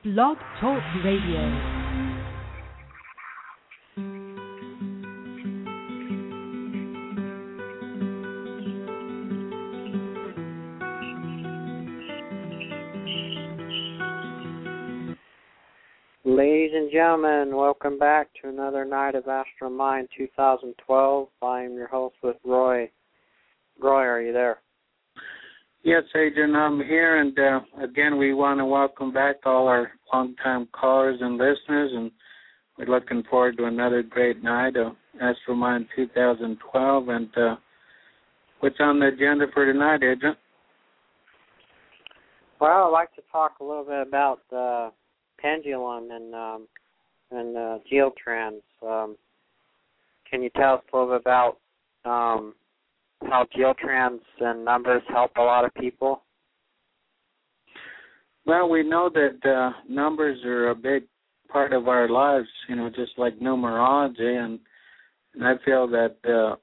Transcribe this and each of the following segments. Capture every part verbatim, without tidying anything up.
Blog Talk Radio. Ladies and gentlemen, welcome back to another night of Astral Mind two thousand twelve. I am your host with Roy. Roy, are you there? Yes, Adrian, I'm here, and uh, again, we want to welcome back all our long-time callers and listeners, and we're looking forward to another great night of Astral Mind two thousand twelve. And uh, what's on the agenda for tonight, Adrian? Well, I'd like to talk a little bit about the pendulum and um, and uh, geotrans. Um, can you tell us a little bit about um, how geotrans and numbers help a lot of people? Well, we know that uh, numbers are a big part of our lives, you know, just like numerology, and, and I feel that, uh,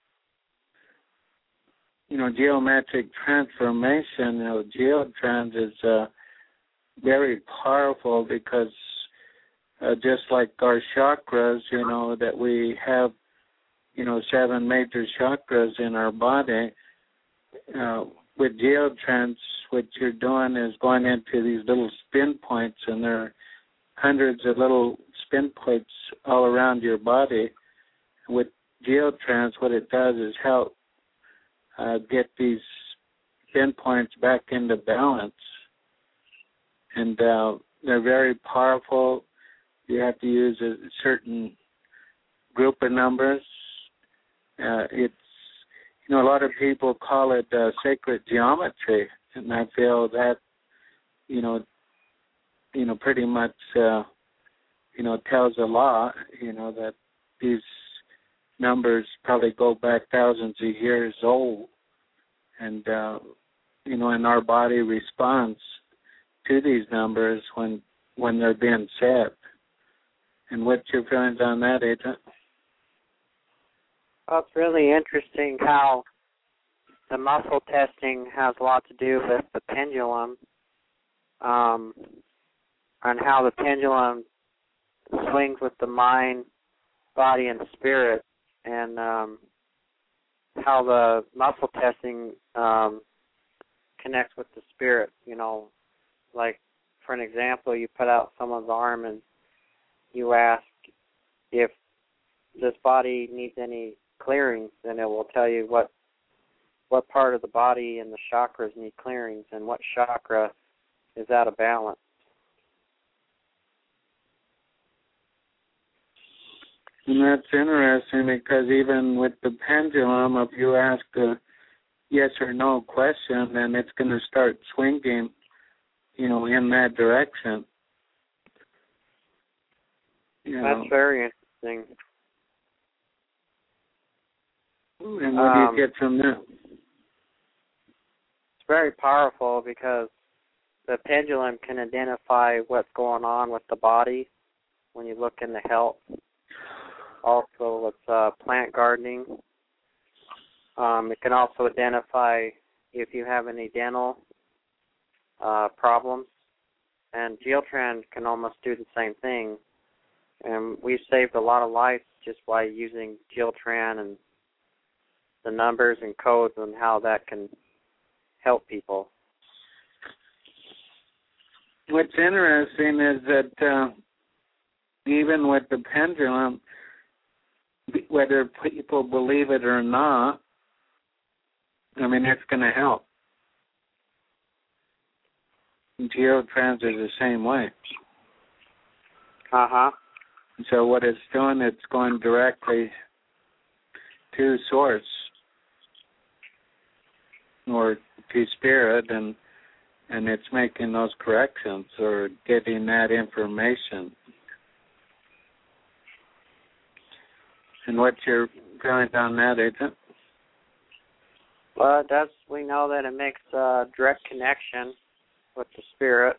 you know, geometric transformation, you know, geotrans is uh, very powerful because uh, just like our chakras, you know, that we have, you know, seven major chakras in our body. Uh, with geotrans, what you're doing is going into these little spin points, and there are hundreds of little spin points all around your body. With geotrans, what it does is help uh, get these spin points back into balance. And uh, they're very powerful. You have to use a certain group of numbers. Uh, it's, you know, a lot of people call it uh, sacred geometry, and I feel that, you know, you know, pretty much, uh, you know, tells a lot, you know, that these numbers probably go back thousands of years old, and, uh, you know, and our body responds to these numbers when when they're being said. And what's your feelings on that, Adrian? Well, it's really interesting how the muscle testing has a lot to do with the pendulum, um, and how the pendulum swings with the mind, body, and spirit, and um, how the muscle testing um, connects with the spirit. You know, like, for an example, you put out someone's arm and you ask if this body needs any clearings, and it will tell you what what part of the body and the chakras need clearings and what chakra is out of balance. And that's interesting because even with the pendulum, if you ask a yes or no question, then it's going to start swinging, you know, in that direction. You know. That's very interesting. And what um, do you get from that? It's very powerful because the pendulum can identify what's going on with the body when you look into health. Also, with uh, plant gardening, um, it can also identify if you have any dental uh, problems. And Geotrans can almost do the same thing. And we've saved a lot of lives just by using Geotran and the numbers and codes and how that can help people. What's interesting is that uh, even with the pendulum, whether people believe it or not, I mean, it's going to help. Geotrans is the same way. Uh-huh. So what it's doing, it's going directly to source or to spirit, and and it's making those corrections or getting that information. And what's your feeling on that, Agent? Well, it does. We know that it makes a direct connection with the spirit.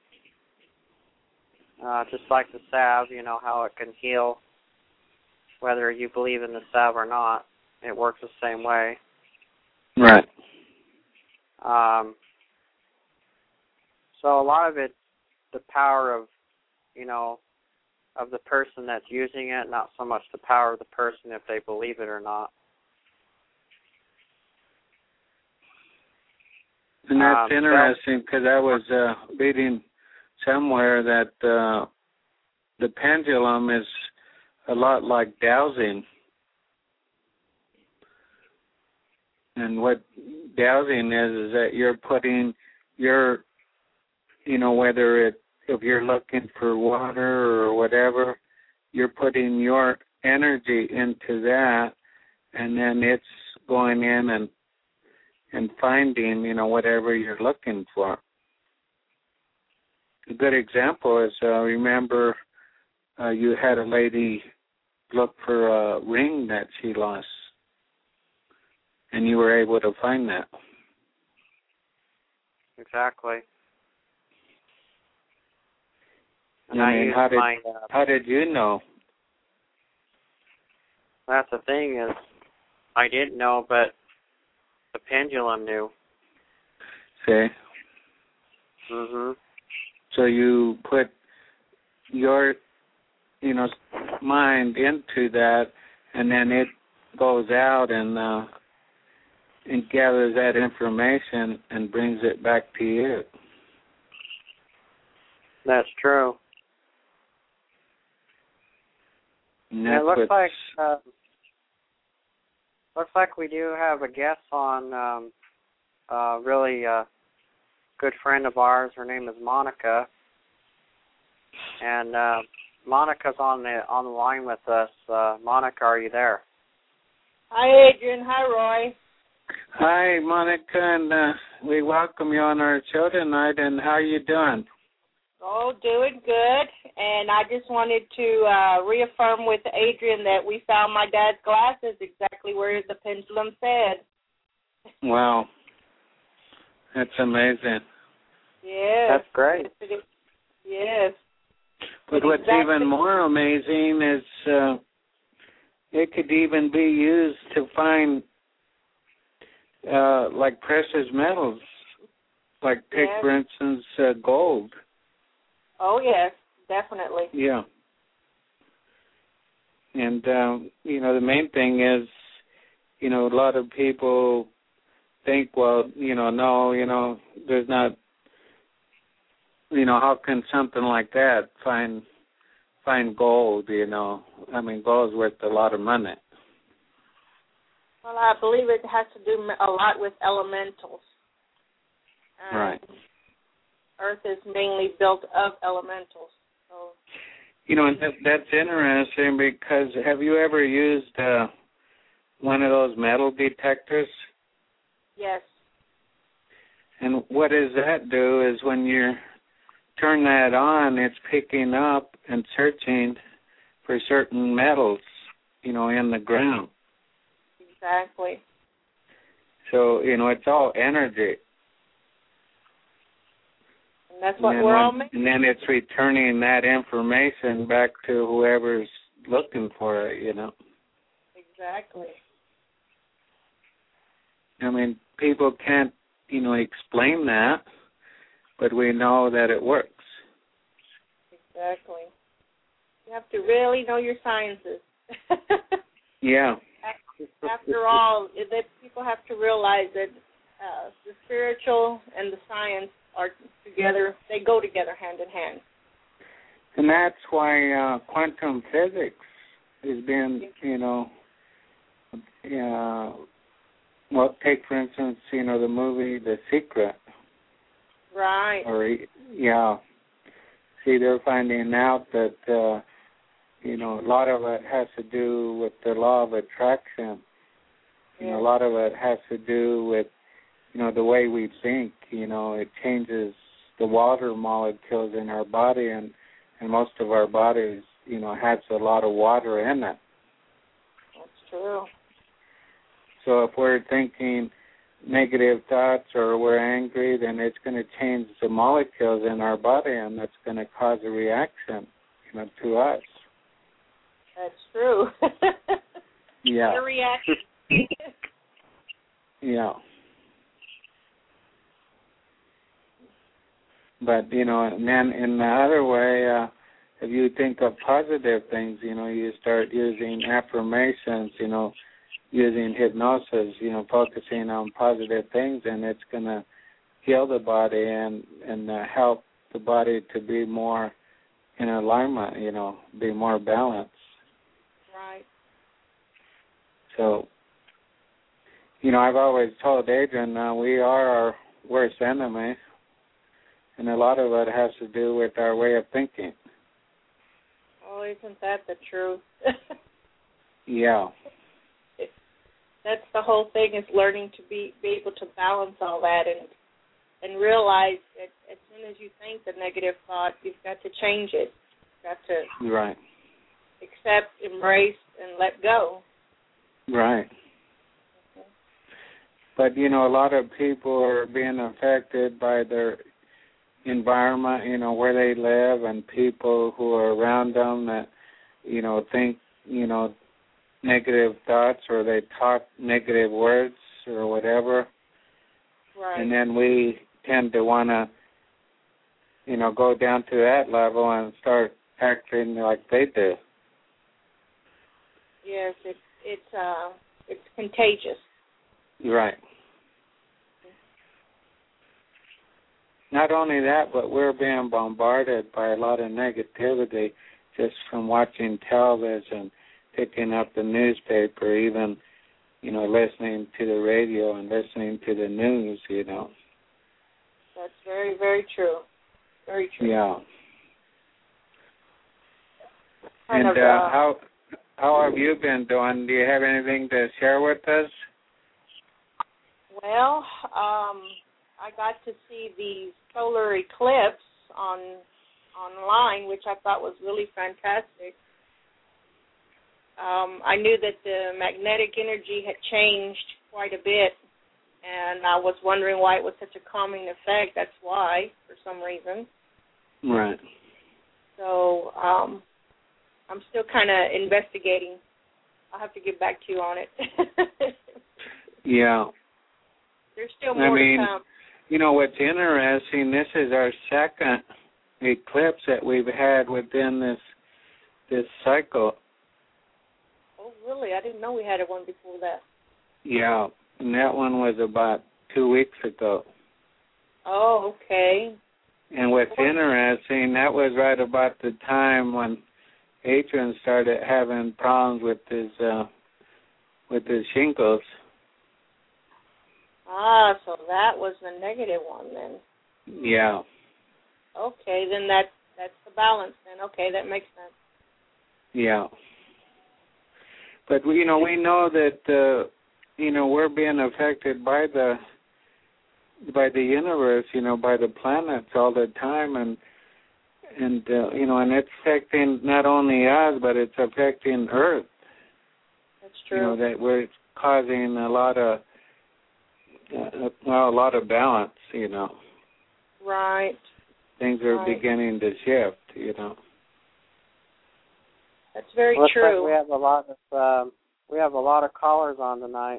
Uh, just like the salve, you know, how it can heal, whether you believe in the salve or not. It works the same way. Right. Um, so a lot of it the power of, you know, of the person that's using it, not so much the power of the person if they believe it or not. And that's um, interesting because I was uh, reading somewhere that uh, the pendulum is a lot like dowsing. And what dowsing is is that you're putting your, you know, whether it if you're looking for water or whatever, you're putting your energy into that, and then it's going in and and finding, you know, whatever you're looking for. A good example is, uh, remember, uh, you had a lady look for a ring that she lost, and you were able to find that. Exactly. And I I mean, use how did my, uh, how did you know? that's the thing is, I didn't know, but the pendulum knew. See? Mhm. So you put your, you know, mind into that, and then it goes out and uh, and gathers that information and brings it back to you. That's true. And And that's it looks what's- like uh, looks like we do have a guest on. Um, a really uh, good friend of ours. Her name is Monica, and uh, Monica's on the on the line with us. Uh, Monica, are you there? Hi, Adrian. Hi, Roy. Hi, Monica, and uh, we welcome you on our show tonight. And how are you doing? Oh, doing good. And I just wanted to uh, reaffirm with Adrian that we found my dad's glasses exactly where the pendulum said. Wow. That's amazing. Yes. That's great. Yes. It is. Yes. But But what's exactly- even more amazing is uh, it could even be used to find uh, like precious metals, like take, Yes. for instance, uh, gold. Oh, yes, definitely. Yeah. And, um, you know, the main thing is, you know, a lot of people think, well, you know, no, you know, there's not, you know, how can something like that find find gold, you know? I mean, gold's worth a lot of money. Well, I believe it has to do a lot with elementals. Um, Right. Earth is mainly built of elementals. So. You know, and that, that's interesting because have you ever used uh, one of those metal detectors? Yes. And what does that do is when you turn that on, it's picking up and searching for certain metals, you know, in the ground. Exactly. So, you know, it's all energy. And that's what and we're when, all making. And then it's returning that information back to whoever's looking for it, you know. Exactly. I mean, people can't, you know, explain that, but we know that it works. Exactly. You have to really know your sciences. Yeah. After all, that people have to realize that uh, the spiritual and the science are together. They go together hand in hand. And that's why uh, quantum physics has been, you know, uh, well, take, for instance, you know, the movie The Secret. Right. Or, yeah. See, they're finding out that, uh, you know, a lot of it has to do with the law of attraction. You know, a lot of it has to do with, you know, the way we think. You know, it changes the water molecules in our body, and, and most of our bodies, you know, has a lot of water in it. That's true. So if we're thinking negative thoughts or we're angry, then it's going to change the molecules in our body, and that's going to cause a reaction, you know, to us. That's true. Yeah. The reaction. Yeah. But, you know, and then in the other way, uh, if you think of positive things, you know, you start using affirmations, you know, using hypnosis, you know, focusing on positive things, and it's going to heal the body and, and uh, help the body to be more in alignment, you know, be more balanced. Right. So, you know, I've always told Adrian, uh, we are our worst enemy, and a lot of it has to do with our way of thinking. Oh, isn't that the truth? Yeah. That's the whole thing, is learning to be, be able to balance all that and and realize that as soon as you think the negative thought, you've got to change it. You've got to Right. accept, embrace, and let go. Right. Okay. But, you know, a lot of people are being affected by their environment, you know, where they live, and people who are around them that, you know, think, you know, negative thoughts, or they talk negative words or whatever. Right. And then we tend to want to, you know, go down to that level and start acting like they do. Yes, it's it's uh it's contagious. Right. Not only that, but we're being bombarded by a lot of negativity just from watching television, picking up the newspaper, even, you know, listening to the radio and listening to the news, you know. That's very, very true. Very true. Yeah. Kind and of, uh, uh, how how have you been doing? Do you have anything to share with us? Well, um, I got to see the solar eclipse on online, which I thought was really fantastic. Um, I knew that the magnetic energy had changed quite a bit, and I was wondering why it was such a calming effect. That's why, for some reason. Right. So um, I'm still kind of investigating. I'll have to get back to you on it. Yeah. There's still more I mean, to come. You know, what's interesting, this is our second eclipse that we've had within this this cycle. Oh, really? I didn't know we had one before that. Yeah, and that one was about two weeks ago. Oh, okay. And what's interesting, that was right about the time when Adrian started having problems with his uh, with his shingles. Ah, so that was the negative one then. Yeah. Okay, then that that's the balance then. Okay, that makes sense. Yeah. But we, you know, we know that uh, you know, we're being affected by the by the universe, you know, by the planets all the time, and and uh, you know, and it's affecting not only us, but it's affecting Earth. That's true. You know, that we're causing a lot of uh, well, a lot of balance. You know. Right. Things are right. beginning to shift. You know. That's very Looks true. like we have a lot of um, we have a lot of callers on tonight.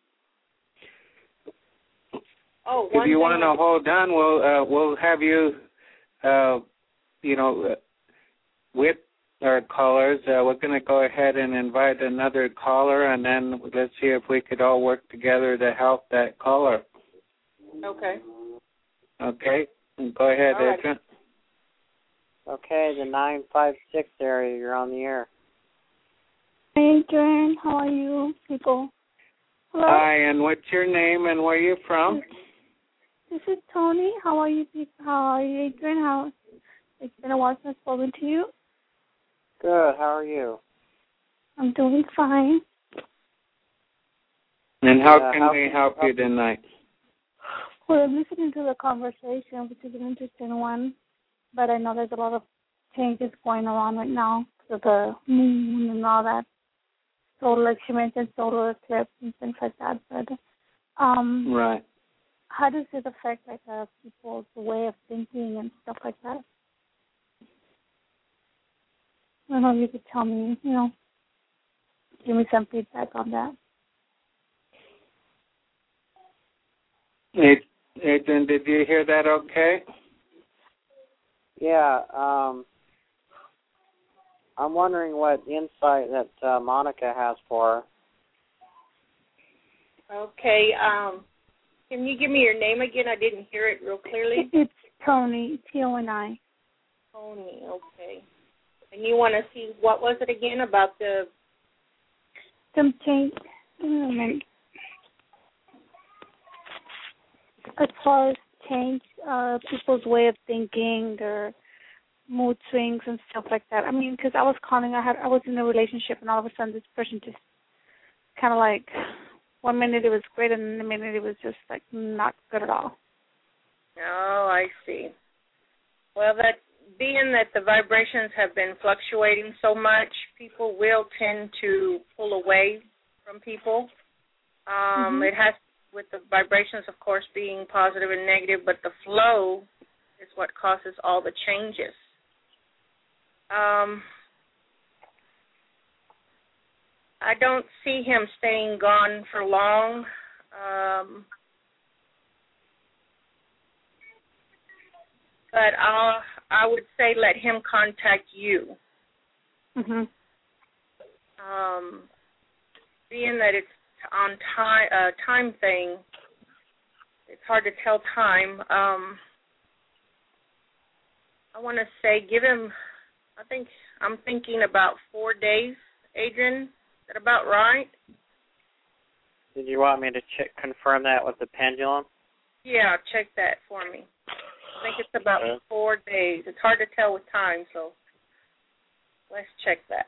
Oh, if one you thing want to I- hold on, we'll uh, we'll have you, uh, you know, with our callers. Uh, we're going to go ahead and invite another caller, and then let's see if we could all work together to help that caller. Okay. Okay. Go ahead, All right. Adrian. Okay, the nine five six area, you're on the air. Hey, Adrian, how are you, people? Hello? Hi, and what's your name and where are you from? This is Tony. How are you, people? How are you, Adrian? How? It's been a while since I've spoken to you. Good, how are you? I'm doing fine. And how Yeah, can how we can- help how- you tonight? Well, I'm listening to the conversation, which is an interesting one, but I know there's a lot of changes going on right now with the moon and all that. Solar, like she mentioned, solar eclipse and things like that. But um, Right. how does it affect like uh, people's way of thinking and stuff like that? I don't know if you could tell me, you know, give me some feedback on that. Adrian, did you hear that okay? Yeah, um, I'm wondering what insight that uh, Monica has for her. Okay. Um, can you give me your name again? I didn't hear it real clearly. It's Tony, T O N I. Tony, okay. And you want to see, what was it again about the... Some change, give me a minute. As far as change, uh, people's way of thinking, their mood swings and stuff like that. I mean, because I was calling, I had, I was in a relationship, and all of a sudden this person just kind of like, one minute it was great, and the minute it was just like not good at all. Oh, I see. Well, that being that the vibrations have been fluctuating so much, people will tend to pull away from people. Um, mm-hmm. It has, with the vibrations, of course, being positive and negative, but the flow is what causes all the changes. Um, I don't see him staying gone for long. Um, but I'll, I would say let him contact you. Mhm. Um, being that it's on time, uh, time thing, it's hard to tell time. Um, I want to say give him, I think, I'm thinking about four days, Adrian. Is that about right? Did you want me to check, confirm that with the pendulum? Yeah, check that for me. I think it's about okay. four days. It's hard to tell with time, so let's check that.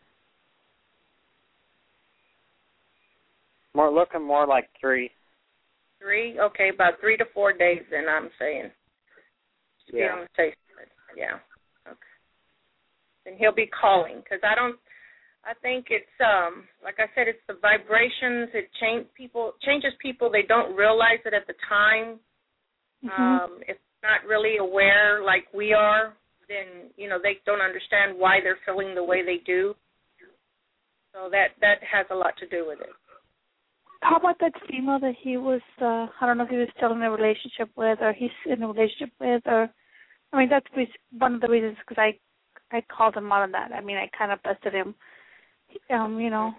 More looking more like three. Three? Okay, about three to four days then, I'm saying. To yeah. be on the safe side. Yeah. Okay. Then he'll be calling, because I don't, I think it's, um, like I said, it's the vibrations. It change people, changes people. They don't realize it at the time. Mm-hmm. Um, if not really aware like we are, then, you know, they don't understand why they're feeling the way they do. So that, that has a lot to do with it. How about that female that he was, uh, I don't know if he was still in a relationship with, or he's in a relationship with, or, I mean, that's one of the reasons, because I, I called him out on that. I mean, I kind of busted him, um, you know.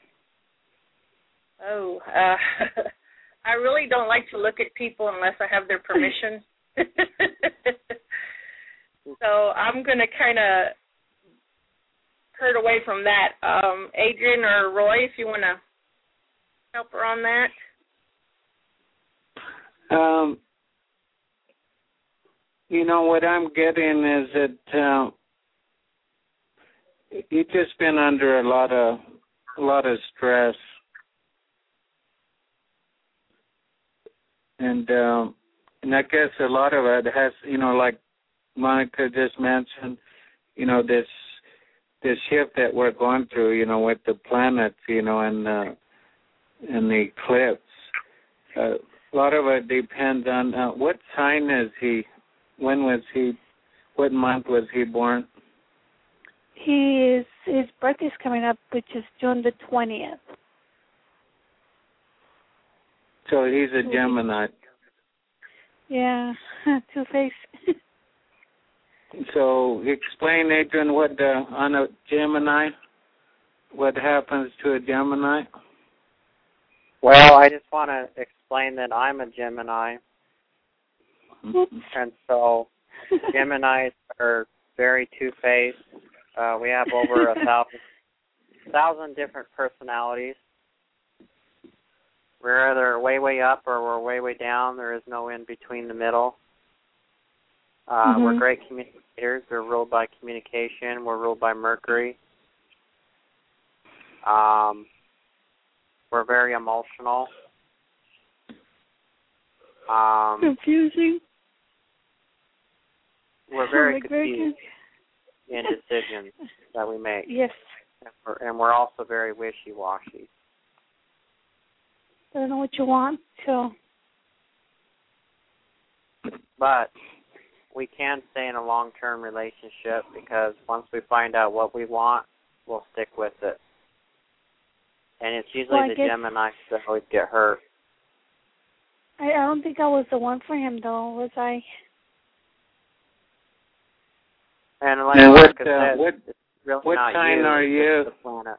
Oh, uh, I really don't like to look at people unless I have their permission. So I'm going to kind of hurt away from that. Um, Adrian or Roy, if you want to help her on that. Um, you know, what I'm getting is that uh, you've just been under a lot of a lot of stress, and um, and I guess a lot of it has, you know, like Monica just mentioned, you know, this this shift that we're going through, you know, with the planets, you know, and uh, and the eclipse. Uh, a lot of it depends on uh, what sign is he. When was he? What month was he born? He is, his birthday's coming up, which is June the twentieth. So he's a Gemini. Yeah, two-face. So explain, Adrian, what uh, on a Gemini, what happens to a Gemini? Well, I just want to explain that I'm a Gemini. Oops. And so Geminis are very two-faced. Uh, we have over a thousand, thousand different personalities. We're either way, way up or we're way, way down. There is no in between the middle. Uh, mm-hmm. We're great communicators. We're ruled by communication. We're ruled by Mercury. Um, we're very emotional. Um, Confusing. We're very like confused in decisions that we make. Yes. And we're, and we're also very wishy-washy. I don't know what you want, so. But we can stay in a long-term relationship because once we find out what we want, we'll stick with it. And it's usually well, the guess, Geminis that always get hurt. I, I don't think I was the one for him, though, was I? And like, and like what, I uh, said, what, it's really what not sign you, are it's you? the planet.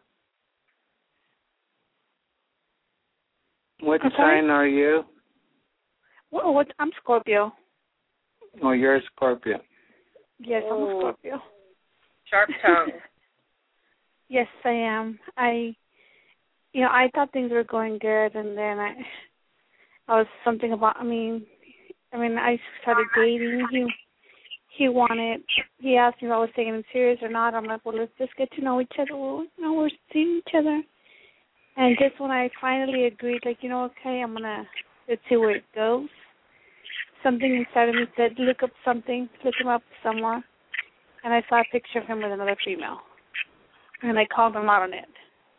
What Okay. sign are you? What, what? I'm Scorpio. Oh, you're a Scorpio. Yes, I'm a Oh. Scorpio. Sharp tongue. Yes, I am. I, you know, I thought things were going good, and then I, I was something about. I mean, I mean, I started dating. He, he wanted. He asked me if I was taking him serious or not. I'm like, well, let's just get to know each other. Well, you know, we're seeing each other. And just when I finally agreed, like, you know, okay, I'm gonna let's see where it goes. Something inside of me said, look up something, look him up somewhere. And I saw a picture of him with another female. And I called him out on it.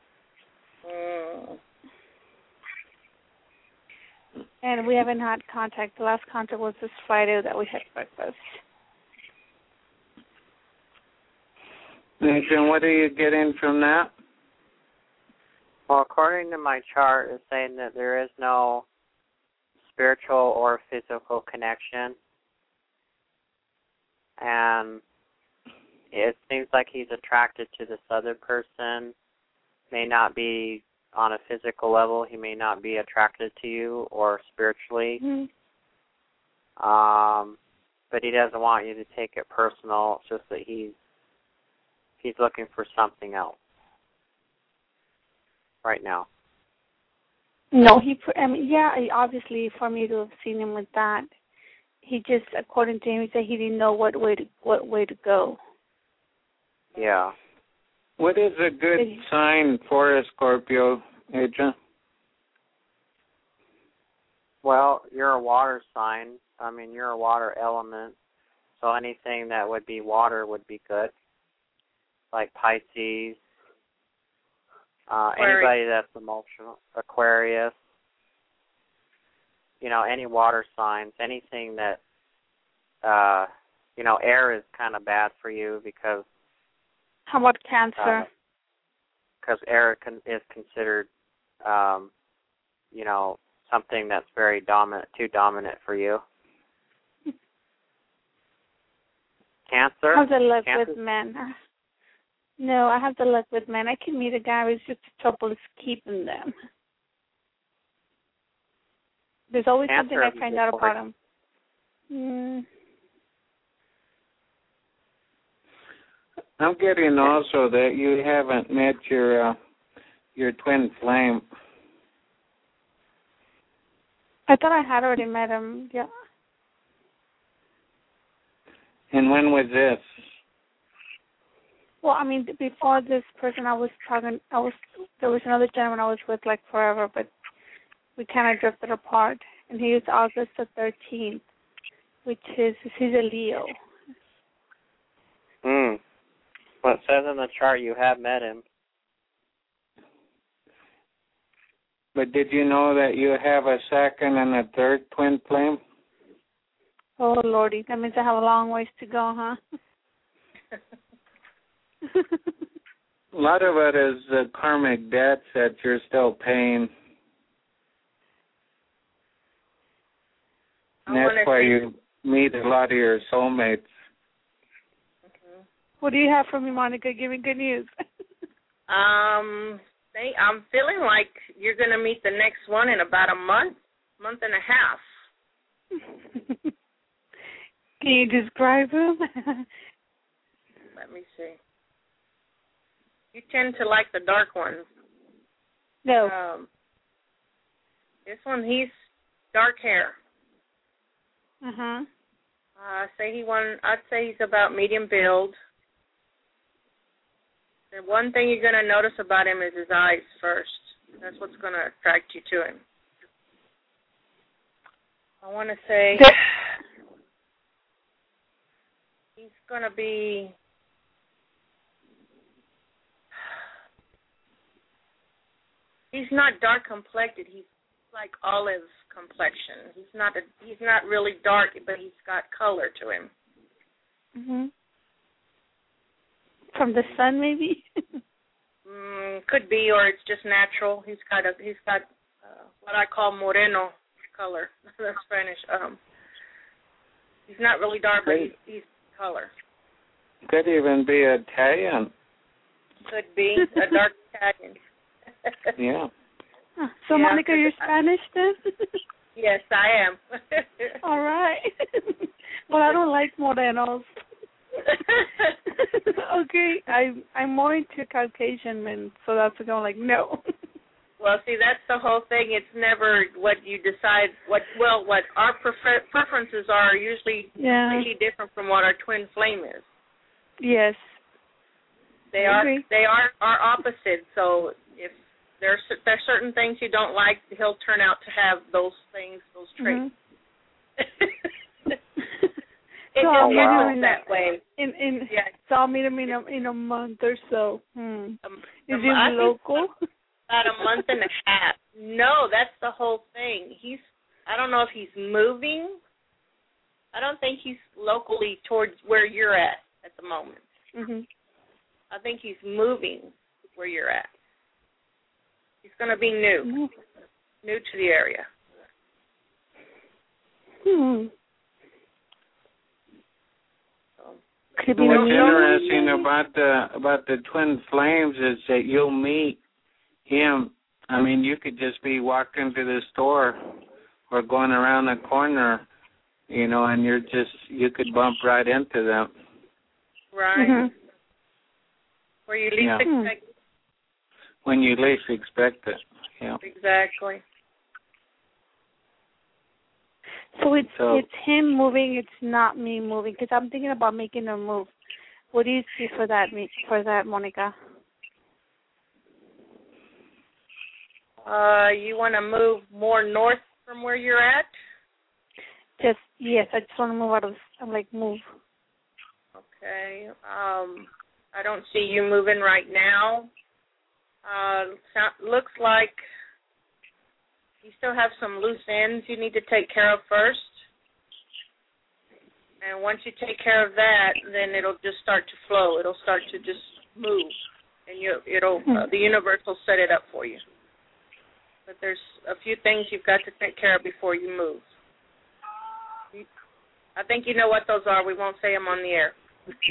Mm. And we haven't had contact. The last contact was this Friday that we had breakfast. Adrian, what are you getting from that? Well, according to my chart, it's saying that there is no spiritual or physical connection. And it seems like he's attracted to this other person. May not be on a physical level. He may not be attracted to you or spiritually. Mm-hmm. Um, but he doesn't want you to take it personal. It's just that he's he's looking for something else right now. No, he. I mean, yeah, obviously, for me to have seen him with that, he just, according to him, he said he didn't know what way to what way to go. Yeah. What is a good sign for a Scorpio, Adrian? Well, you're a water sign. I mean, you're a water element. So anything that would be water would be good. Like Pisces. Uh, anybody that's emotional. Aquarius. You know, any water signs. Anything that, uh, you know, air is kind of bad for you because How about Cancer? Because uh, air con- is considered, um, you know, something that's very dominant, too dominant for you. Cancer? How's the luck Cancer? with men? No, I have the luck with men. I can meet a guy, it's just the trouble is keeping them. There's always Cancer something I find out about him. Mm. I'm getting also that you haven't met your uh, your twin flame. I thought I had already met him. Yeah. And when was this? Well, I mean, before this person, I was talking. I was there was another gentleman I was with like forever, but we kind of drifted apart. And he was August the thirteenth, which is he's a Leo. Hmm. Well, it says in the chart you have met him. But did you know that you have a second and a third twin flame? Oh, Lordy. That means I have a long ways to go, huh? A lot of it is the karmic debts that you're still paying. And that's why you meet a lot of your soulmates. Mm-hmm. What do you have for me, Monica? Give me good news. um, they, I'm feeling like you're going to meet the next one in about a month, month and a half. Can you describe him? Let me see. You tend to like the dark ones. No. Um, this one, he's dark hair. Uh-huh. Uh, say he won, I'd say he's about medium build. The one thing you're going to notice about him is his eyes first. That's what's going to attract you to him. I want to say he's going to be he's not dark complected. He's like olive complexion. He's not a, he's not really dark, but he's got color to him. Mhm. From the sun, maybe. mm, could be, or it's just natural. He's got a he's got uh, what I call moreno color. That's Spanish. Um, he's not really dark, but he's, he's color. Could even be Italian. Could be a dark Italian. Yeah. So, Yeah. Monica, you're Spanish then? Yes, I am. All right. Well, I don't like morenos. Okay, I I'm more into Caucasian men, so that's why I'm like no. Well, see, that's the whole thing. It's never what you decide. What well, what our prefer- preferences are usually Yeah. completely different from what our twin flame is. Yes. They I are agree. they are are opposite. So if there's there's certain things you don't like, he'll turn out to have those things, those traits. Mm-hmm. It So just I'll meet him happens in that way. In in Yeah. so I'll meet him in a in a month or so. Hmm. Um, Is um, he I think local? About a month and a half. No, that's the whole thing. He's I don't know if he's moving. I don't think he's locally towards where you're at at the moment. Mhm. I think he's moving where you're at. He's going to be new, Mm-hmm. new to the area. Hmm. So, Could be What's me. interesting about the about the twin flames is that you'll meet him. I mean, you could just be walking to the store or going around the corner, you know, and you're just you could bump right into them. right. Mhm. Where you least Yeah. expect. When you least expect it. Yeah. Exactly. So it's So- it's him moving. It's not me moving because I'm thinking about making a move. What do you see for that, me for that, Monica? Uh, you want to move more north from where you're at? Just yes, I just want to move out of. I'm like move. Okay. Um, I don't see you moving right now. Uh, so, looks like you still have some loose ends you need to take care of first. And once you take care of that, then it'll just start to flow. It'll start to just move, and you, it'll uh, the universe will set it up for you. But there's a few things you've got to take care of before you move. You, I think you know what those are. We won't say them on the air.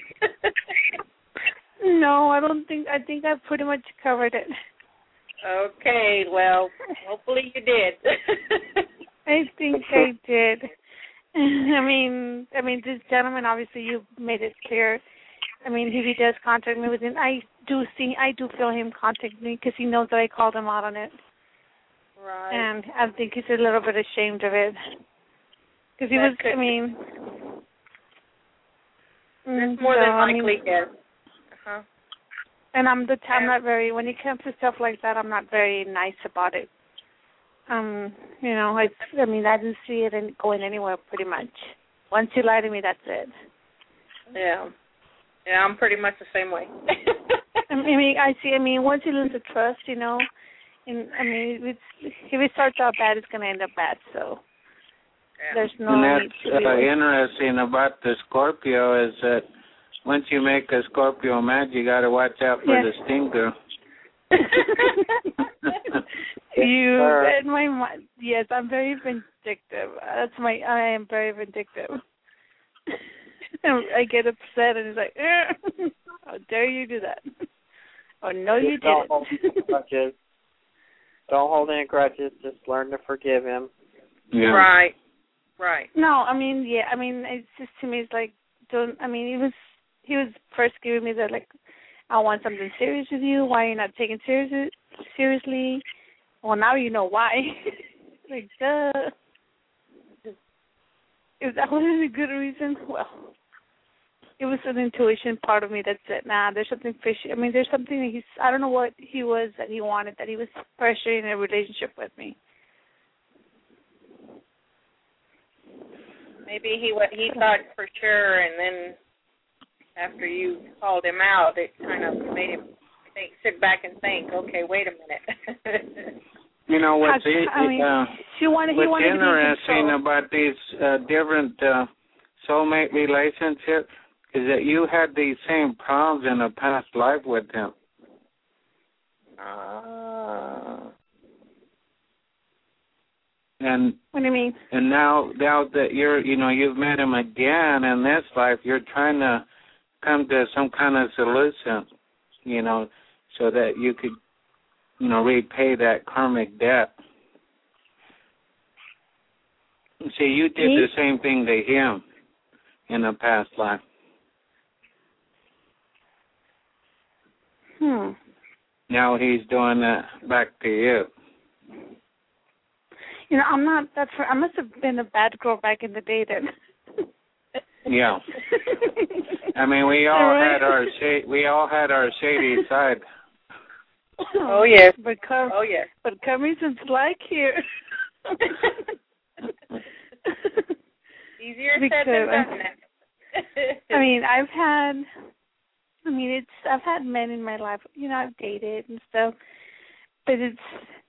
No, I don't think. I think I've pretty much covered it. Okay, well, hopefully you did. I think I did. I mean, I mean, this gentleman obviously you made it clear. I mean, if he does contact me within, I do see, I do feel him contact me because he knows that I called him out on it. Right. And I think he's a little bit ashamed of it because he That was. could I mean, That's more so, than I mean, likely, yes. Uh-huh. And I'm the I'm not very when it comes to stuff like that. I'm not very nice about it. Um, you know, I I mean I didn't see it in, going anywhere pretty much. Once you lie to me, that's it. Yeah. Yeah, I'm pretty much the same way. I mean, I see. I mean, once you lose the trust, you know, and I mean, it's, if it starts out bad, it's going to end up bad. So Yeah. there's no And need that's to be uh, worried. interesting about the Scorpio is that once you make a Scorpio mad, you got to watch out for Yes. the stinger. You Sure. read my mind. Yes, I'm very vindictive. That's my. I am very vindictive. I get upset and it's like, eh, how dare you do that? Oh no, you Just don't didn't. hold any grudges. Don't hold any grudges. Just learn to forgive him. Yeah. Right. Right. No, I mean, yeah, I mean, it's just to me, it's like, don't. I mean, he was he was first giving me the like, I want something serious with you. Why are you not taking serious seriously? Well, now you know why. Like, duh. If that wasn't a good reason, well, it was an intuition part of me that said, nah, there's something fishy. I mean, there's something that he's, I don't know what he was that he wanted, that he was pressuring a relationship with me. Maybe he wa- he thought for sure, and then after you called him out, it kind of made him think, sit back and think, okay, wait a minute. You know what's I, e- I mean, uh, she wanted, he what's wanted to be in interesting control. about these uh, different uh, soulmate relationships is that you had these same problems in a past life with him. Ah. And What do you mean? and now now that you're you know you've met him again in this life, you're trying to come to some kind of solution, you know, so that you could, you know, repay that karmic debt. See, you did Me? the same thing to him in a past life. Hmm. Now he's doing that back to you. You know, I'm not that. For, I must have been a bad girl back in the day then. Yeah. I mean, we all Right. had our shady, we all had our shady side. Oh, yes. But come, Oh, yes. but come isn't like here. Easier said Because than I- done. I mean, I've had, I mean, it's, I've had men in my life, you know, I've dated and stuff, but it's,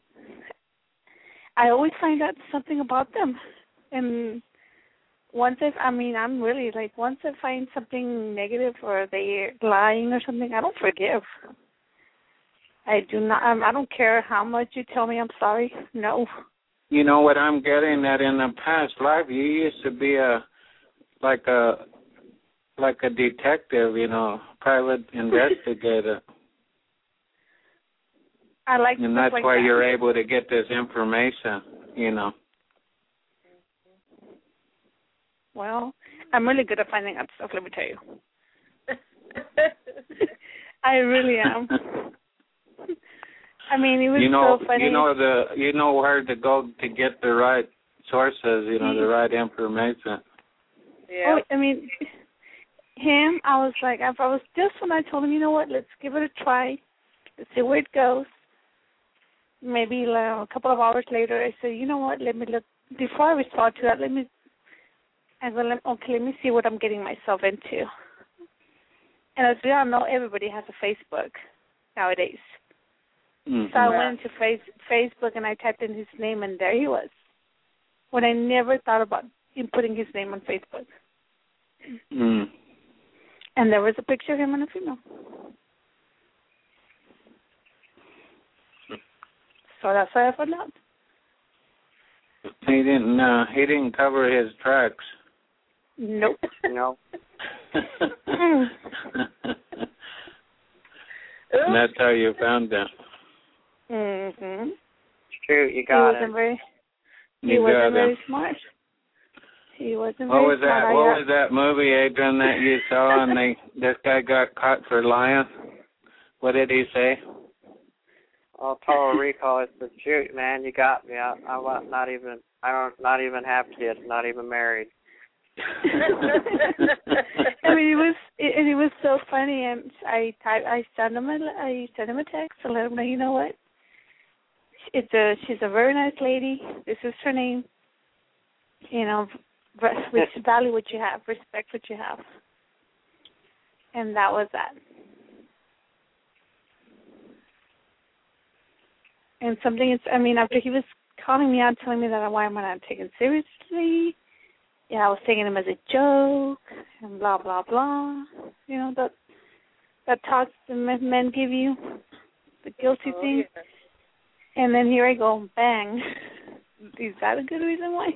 I always find out something about them. And once I, I mean, I'm really, like, once I find something negative or they're lying or something, I don't forgive. I do not, I'm, I don't care how much you tell me I'm sorry. No. You know what I'm getting at? In the past life, you used to be a, like a, like a detective, you know, private investigator. I like And stuff that's like why that. you're able to get this information, you know. Well, I'm really good at finding out stuff, let me tell you. I really am. I mean, it was You know, so funny. you know the, you know where to go to get the right sources, you know, the right information. Yeah. Oh, I mean, him, I was like, I was just when I told him, you know what, let's give it a try, let's see where it goes. Maybe uh, a couple of hours later, I said, you know what, let me look, before I respond to that, let me, I go, let, okay, let me see what I'm getting myself into. And as we all know, everybody has a Facebook nowadays. Mm-hmm. So I went to face, Facebook and I typed in his name, and there he was. When I never thought about him putting his name on Facebook. Mm. And there was a picture of him and a female. So that's how I found out. He didn't. Uh, he didn't cover his tracks. Nope. No. And that's how you found them. Mhm. It's true. You He got wasn't it. very. He You got wasn't them. very smart. He wasn't What very was that? smart. What I, was that movie, Adrian, that you saw? And they, this guy got caught for lying. What did he say? Oh, Total Recall is the shoot, man. You got me. I, I was not even. I don't. Not even have kids. Not even married. I mean, it was it, and it was so funny. And I type, I sent him a, I sent him a text to let him know. You know what? It's a she's a very nice lady. This is her name. You know, res- value what you have, respect what you have, and that was that. And something is, I mean, after he was calling me out, telling me that why am I not taken seriously? Yeah, I was taking him as a joke, and blah blah blah. You know that that talks the men men give you, the guilty Oh, thing. yeah. And then here I go, bang. Is that a good reason why?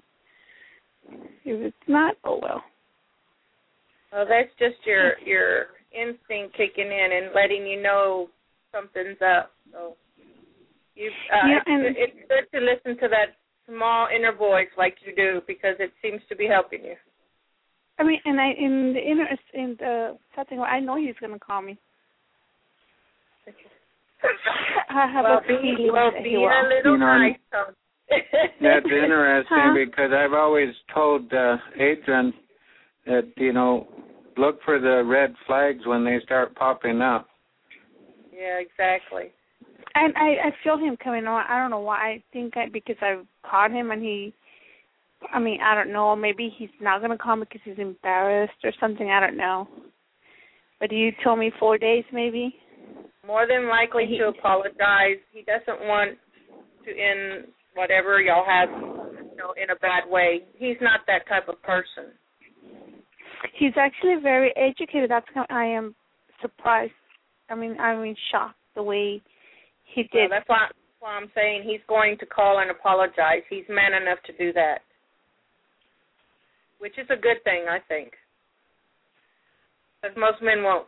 If it's not, oh well. Well, that's just your your instinct kicking in and letting you know something's up. So you, uh, Yeah, it's, and- it's good to listen to that small inner voice like you do because it seems to be helping you. I mean, and I in the inner in the setting, I know he's gonna call me. I have well, a feeling be, well, that be he will. a little You know, nice. So. That's interesting Huh? because I've always told uh, Adrian that, you know, look for the red flags when they start popping up. Yeah, exactly. And I, I feel him coming on. I don't know why. I think I, because I caught him and he, I mean, I don't know. Maybe he's not going to call me because he's embarrassed or something. I don't know. But you told me four days maybe? More than likely He- to apologize. He doesn't want to end whatever y'all have, you know, in a bad way. He's not that type of person. He's actually very educated. That's how I am surprised. I mean, I'm in shock the way he Well, did. that's why, that's why I'm saying he's going to call and apologize. He's man enough to do that, which is a good thing, I think. But most men won't.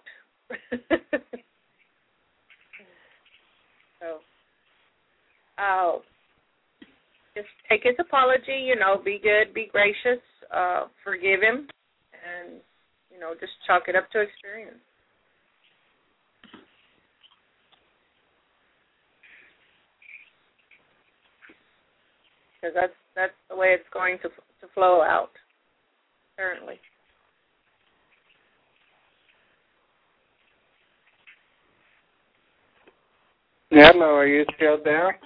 So, uh, just take his apology, you know, be good, be gracious, uh, forgive him, and, you know, just chalk it up to experience. Because that's, that's the way it's going to to flow out, currently. Hello, are you still there?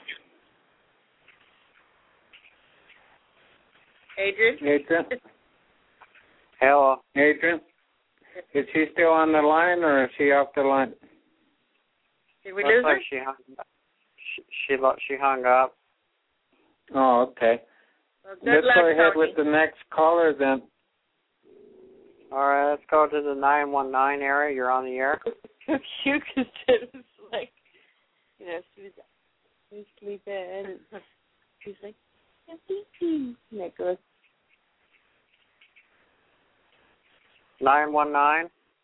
Adrian? Adrian? Hello. Adrian? Is she still on the line, or is she off the line? Did we Looks lose like her? she hung, she she lo- she hung up. Oh, okay. Well, good Let's luck, go ahead Tony. with the next caller then. All right, let's go to the nine one nine area. You're on the air. So cute because it was like, you know, she was, she was sleeping and she's like, Nicholas. nine one nine.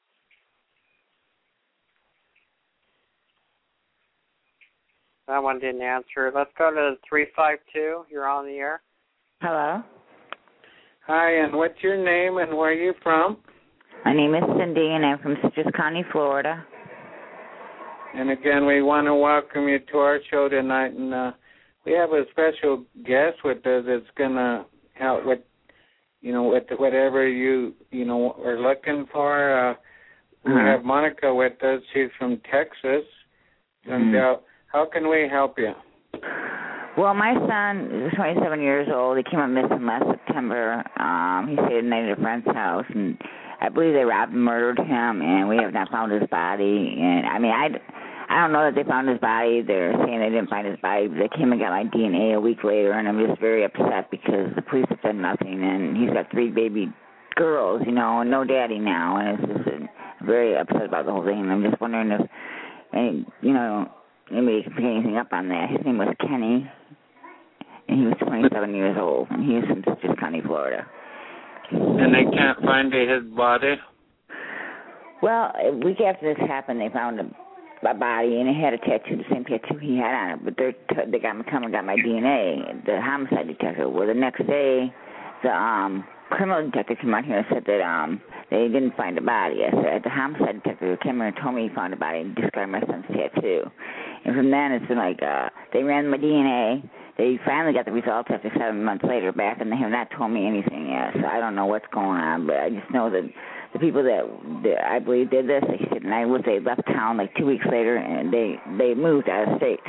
That one didn't answer. Let's go to three five two. You're on the air. Hello. Hi, and what's your name and where are you from? My name is Cindy, and I'm from Citrus County, Florida. And again, we want to welcome you to our show tonight, and uh, we have a special guest with us that's going to help with, you know, with whatever you, you know, are looking for. Uh, we Uh-huh. have Monica with us. She's from Texas. And Mhm. uh, how can we help you? Well, my son is twenty-seven years old. He came up missing last September. Um, he stayed the night at a friend's house, and I believe they robbed and murdered him, and we have not found his body. And, I mean, I, I don't know that they found his body. They're saying they didn't find his body, but they came and got my D N A a week later, and I'm just very upset because the police have done nothing, and he's got three baby girls, you know, and no daddy now, and it's just uh, very upset about the whole thing. And I'm just wondering if, and, you know, anybody can pick anything up on that. His name was Kenny, and he was twenty-seven years old, and he was from Citrus County, Florida. And they can't find his body? Well, a week after this happened, they found a, a body, and it had a tattoo, the same tattoo he had on it, but they're t- they got me come and got my D N A, the homicide detective. Well, the next day, the um, criminal detective came out here and said that um, they didn't find a body. I said, the homicide detective came here and told me he found a body and described my son's tattoo. And from then, it's been like, uh, they ran my D N A. They finally got the results after seven months later back, and they have not told me anything yet. So I don't know what's going on, but I just know that the people that, that I believe did this, they said, and I was, they left town like two weeks later, and they, they moved out of state.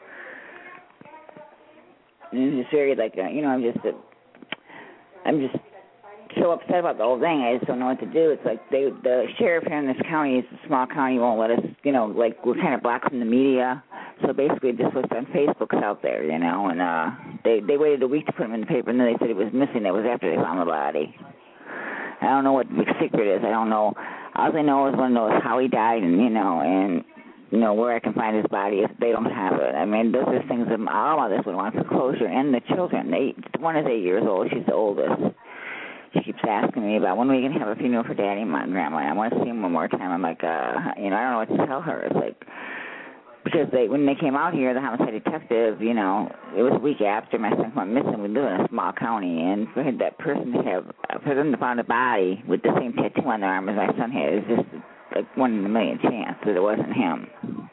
And it's just very, like, uh, you know, I'm just, uh, I'm just so upset about the whole thing. I just don't know what to do. It's like they, the sheriff here in this county, is a small county, won't let us, you know, like we're kind of blocked from the media. So basically this was on Facebook's out there, you know, and uh, they, they waited a week to put him in the paper, and then they said it was missing. That was after they found the body. I don't know what the secret is. I don't know. All I know is one knows how he died, and, you know, and, you know, where I can find his body if they don't have it. I mean, those are things that all of us would want for closure, and the children. They, one is eight years old. She's the oldest. She keeps asking me about when are we going to have a funeral for Daddy and my grandma. I want to see him one more time. I'm like, uh, you know, I don't know what to tell her. It's like, because they, when they came out here, the homicide detective, you know, it was a week after my son went missing. We live in a small county, and for that person to have, for them to find a body with the same tattoo on their arm as my son had, is just like one in a million chance that it wasn't him.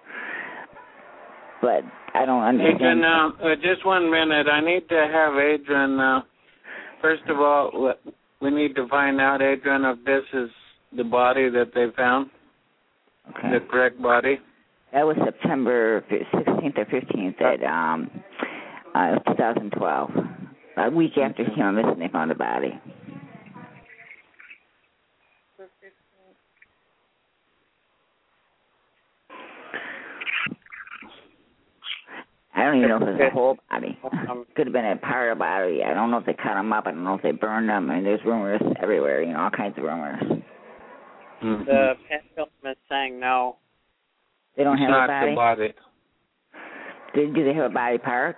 But I don't understand. Adrian, uh, uh, just one minute. I need to have Adrian, uh, first of all, we need to find out, Adrian, if this is the body that they found, Okay. the correct body. That was September sixteenth or fifteenth at um, uh, two thousand twelve. A week after he came missing, they found a body. I don't even know if it was a whole body. Could have been a part of the body. I don't know if they cut him up. I don't know if they burned him. I mean, there's rumors everywhere, you know, all kinds of rumors. Mm-hmm. The pendulum is saying no. They don't have not a body? the body. Do, do they have a body part?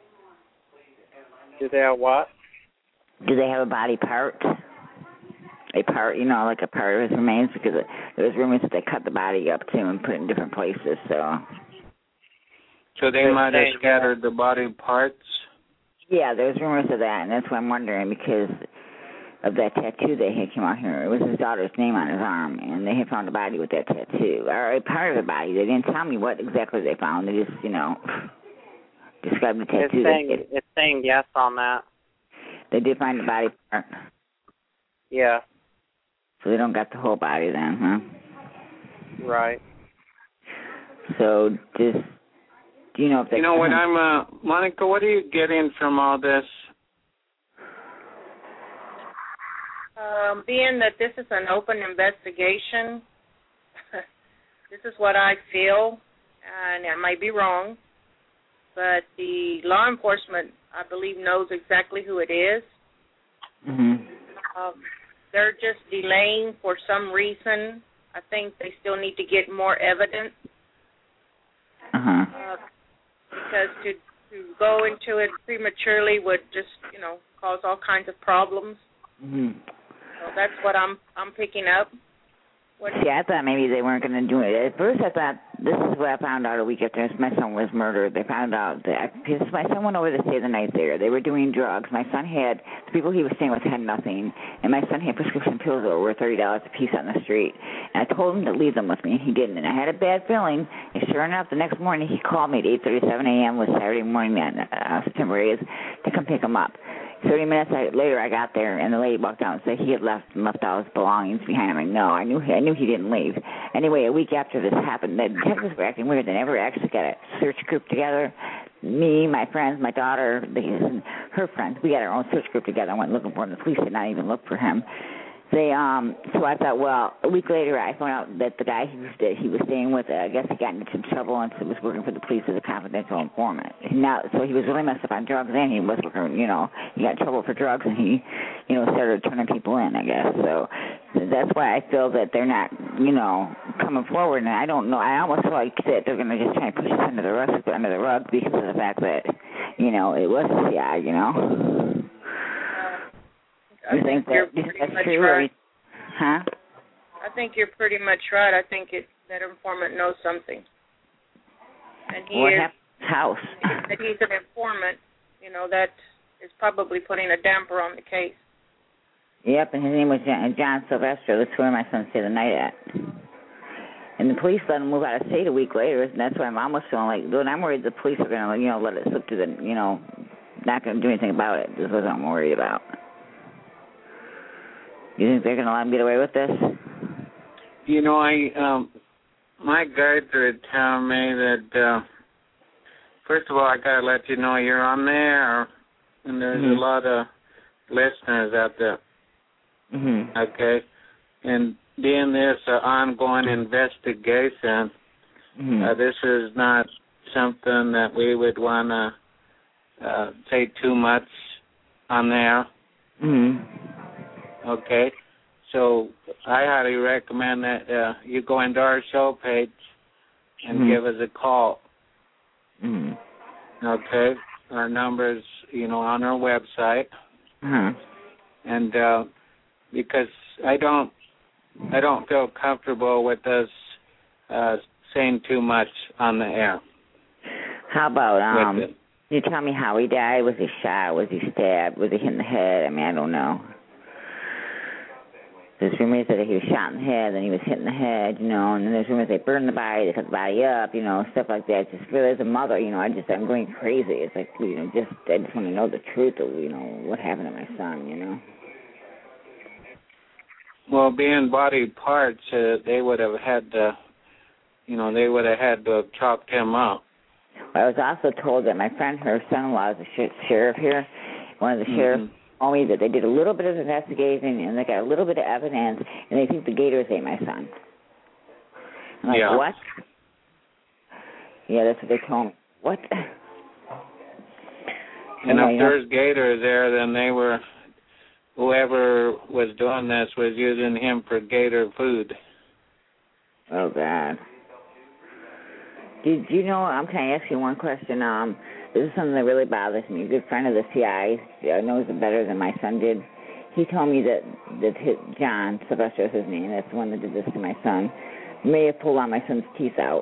Do they have what? Do they have a body part? a part, you know, like a part of his remains, because there was rumors that they cut the body up too and put it in different places. So, so they might have scattered the body parts. Yeah, there's rumors of that, and that's why I'm wondering, because of that tattoo they had came out here. It was his daughter's name on his arm, and they had found a body with that tattoo, or a part of the body. They didn't tell me what exactly they found. They just, you know, described the tattoo. It's saying, it's saying yes on that. They did find the body part. Yeah. So they don't got the whole body then, huh? Right. So just, do you know if they... You know what I'm, uh, Monica, what are you getting from all this? Um, being that this is an open investigation, this is what I feel, and I might be wrong, but the law enforcement, I believe, knows exactly who it is. Mm-hmm. Um, they're just delaying for some reason. I think they still need to get more evidence. Uh-huh. Uh, because to, to go into it prematurely would just, you know, cause all kinds of problems. Mm-hmm. So that's what I'm I'm picking up. What See, I thought maybe they weren't going to do it. At first, I thought, this is what I found out a week after my son was murdered. They found out that, because my son went over to stay the night there. They were doing drugs. My son had, the people he was staying with had nothing, and my son had prescription pills that were worth thirty dollars a piece on the street. And I told him to leave them with me, and he didn't. And I had a bad feeling, and sure enough, the next morning, he called me at eight thirty-seven a.m. was Saturday morning, uh, September eighth, to come pick him up. Thirty minutes later, I got there, and the lady walked out and said he had left left all his belongings behind him. I know, I knew he, I knew he didn't leave. Anyway, a week after this happened, the detectives were acting weird. They never actually got a search group together. Me, my friends, my daughter, the, her friends, we got our own search group together. I went looking for him. The police did not even look for him. They um. So I thought, well, a week later, I found out that the guy he was that he was staying with, uh, I guess he got into some trouble and was working for the police as a confidential informant. Now, so he was really messed up on drugs, and he was working, you know, he got in trouble for drugs, and he, you know, started turning people in, I guess. So that's why I feel that they're not, you know, coming forward. And I don't know. I almost feel like that they're going to just try and push us under the rug, under the rug because of the fact that, you know, it was a C I, you know. You think, that, you think that's true? Right. Huh? I think you're pretty much right. I think it, that informant knows something. And he what is, happened to his house? That he's an informant, you know, that is probably putting a damper on the case. Yep, and his name was John, John Silvestro. That's where my son stayed the night at. And the police let him move out of state a week later, and that's why I'm almost feeling like, dude, I'm worried the police are going to, you know, let it slip to the, you know, not going to do anything about it. This is what I'm worried about. You think they're going to let him get away with this? You know, I um, my guides are telling me that, uh, first of all, I got to let you know you're on there, and there's mm-hmm. a lot of listeners out there. Mm-hmm. Okay? And being this uh, ongoing investigation, mm-hmm. uh, this is not something that we would want to uh, say too much on there. Mm-hmm. Okay, so I highly recommend that uh, you go into our show page and mm-hmm. give us a call. Mm-hmm. Okay, our number's, you know, on our website. Uh-huh. And uh, because I don't, I don't feel comfortable with us uh, saying too much on the air. How about um? Can you tell me how he died? Was he shot? Was he stabbed? Was he hit in the head? I mean, I don't know. There's rumors that he was shot in the head, then he was hit in the head, you know, and then there's rumors they burned the body, they cut the body up, you know, stuff like that. Just really, as a mother, you know, I just, I'm going crazy. It's like, you know, just, I just want to know the truth of, you know, what happened to my son, you know. Well, being body parts, uh, they would have had to, you know, they would have had to have chopped him up. I was also told that my friend, her son-in-law is a sheriff here, one of the mm-hmm. sheriffs, told me that they did a little bit of investigation and they got a little bit of evidence and they think the gators ate my son. I'm like, yeah. what? Yeah, that's what they told me. What? And anyway, if there's gators there, then they were, whoever was doing this was using him for gator food. Oh, God. Did you know, I'm trying to ask you one question. Um, This is something that really bothers me. A good friend of the C I knows it better than my son did. he told me that that his, John Sylvester is his name. That's the one that did this to my son. May have pulled all my son's teeth out.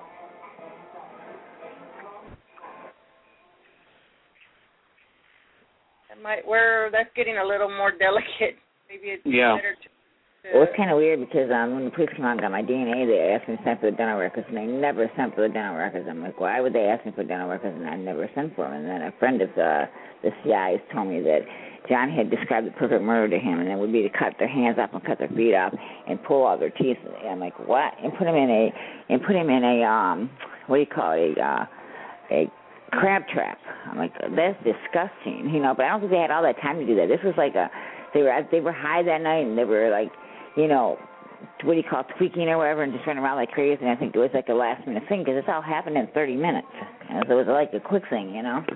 That might where that's getting a little more delicate. Maybe it's yeah. better to. Well, it's kind of weird because um, when the police came out and got my D N A, they asked me to send for the dental records, and they never sent for the dental records. I'm like, why would they ask me for dental records, and I never sent for them? And then a friend of the, the C I's told me that John had described the perfect murder to him, and it would be to cut their hands off and cut their feet off and pull all their teeth. And I'm like, what? And put him in a, and put him in a, um, what do you call it, a, uh, a crab trap. I'm like, that's disgusting, you know. But I don't think they had all that time to do that. This was like a, they were they were high that night, and they were like, you know, what do you call it, tweaking or whatever, and just running around like crazy. And I think it was like a last minute thing because this all happened in thirty minutes. And so it was like a quick thing, you know.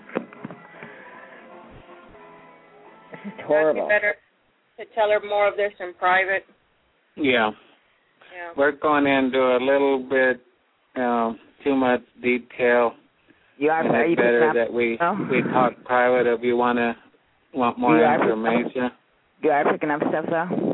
This is horrible. It'd be better to tell her more of this in private. Yeah. Yeah. We're going into a little bit uh, too much detail. You are, and are it's you better that we oh? we talk private if you want to want more you information. Are, you are picking up stuff though.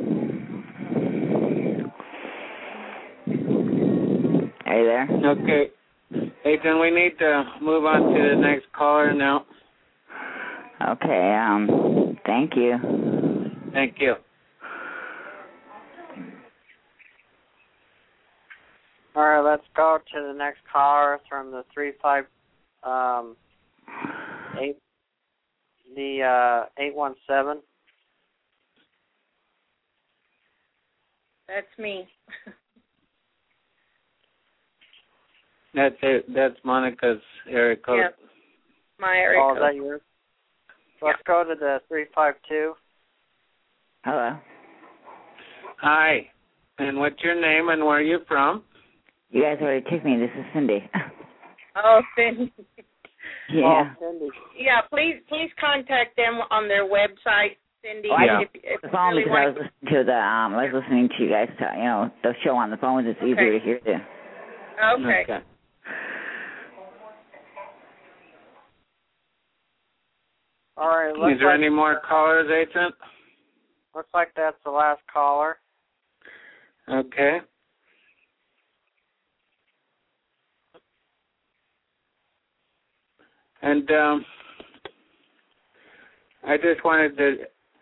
Are you there? Okay. Ethan, we need to move on to the next caller now. Okay, um, thank you. Thank you. All right, let's go to the next caller from the three five um eight the uh eight one seven. That's me. That's it. That's Monica's area code. Yeah. My area Oh, code. is that yours? Let's go to the three five two. Hello. Hi. And what's your name and where are you from? You guys already took me. This is Cindy. Oh, Cindy. Yeah. Oh, Cindy. Yeah, please please contact them on their website, Cindy. Oh, yeah. If, if The phone really because I want... was listening to the um, I was listening to you guys, talk, you know, the show on the phones. It's easier Okay. to hear too. Okay. Okay. All right. Looks Is there like, any more callers, Agent? Looks like that's the last caller. Okay. And um, I just wanted to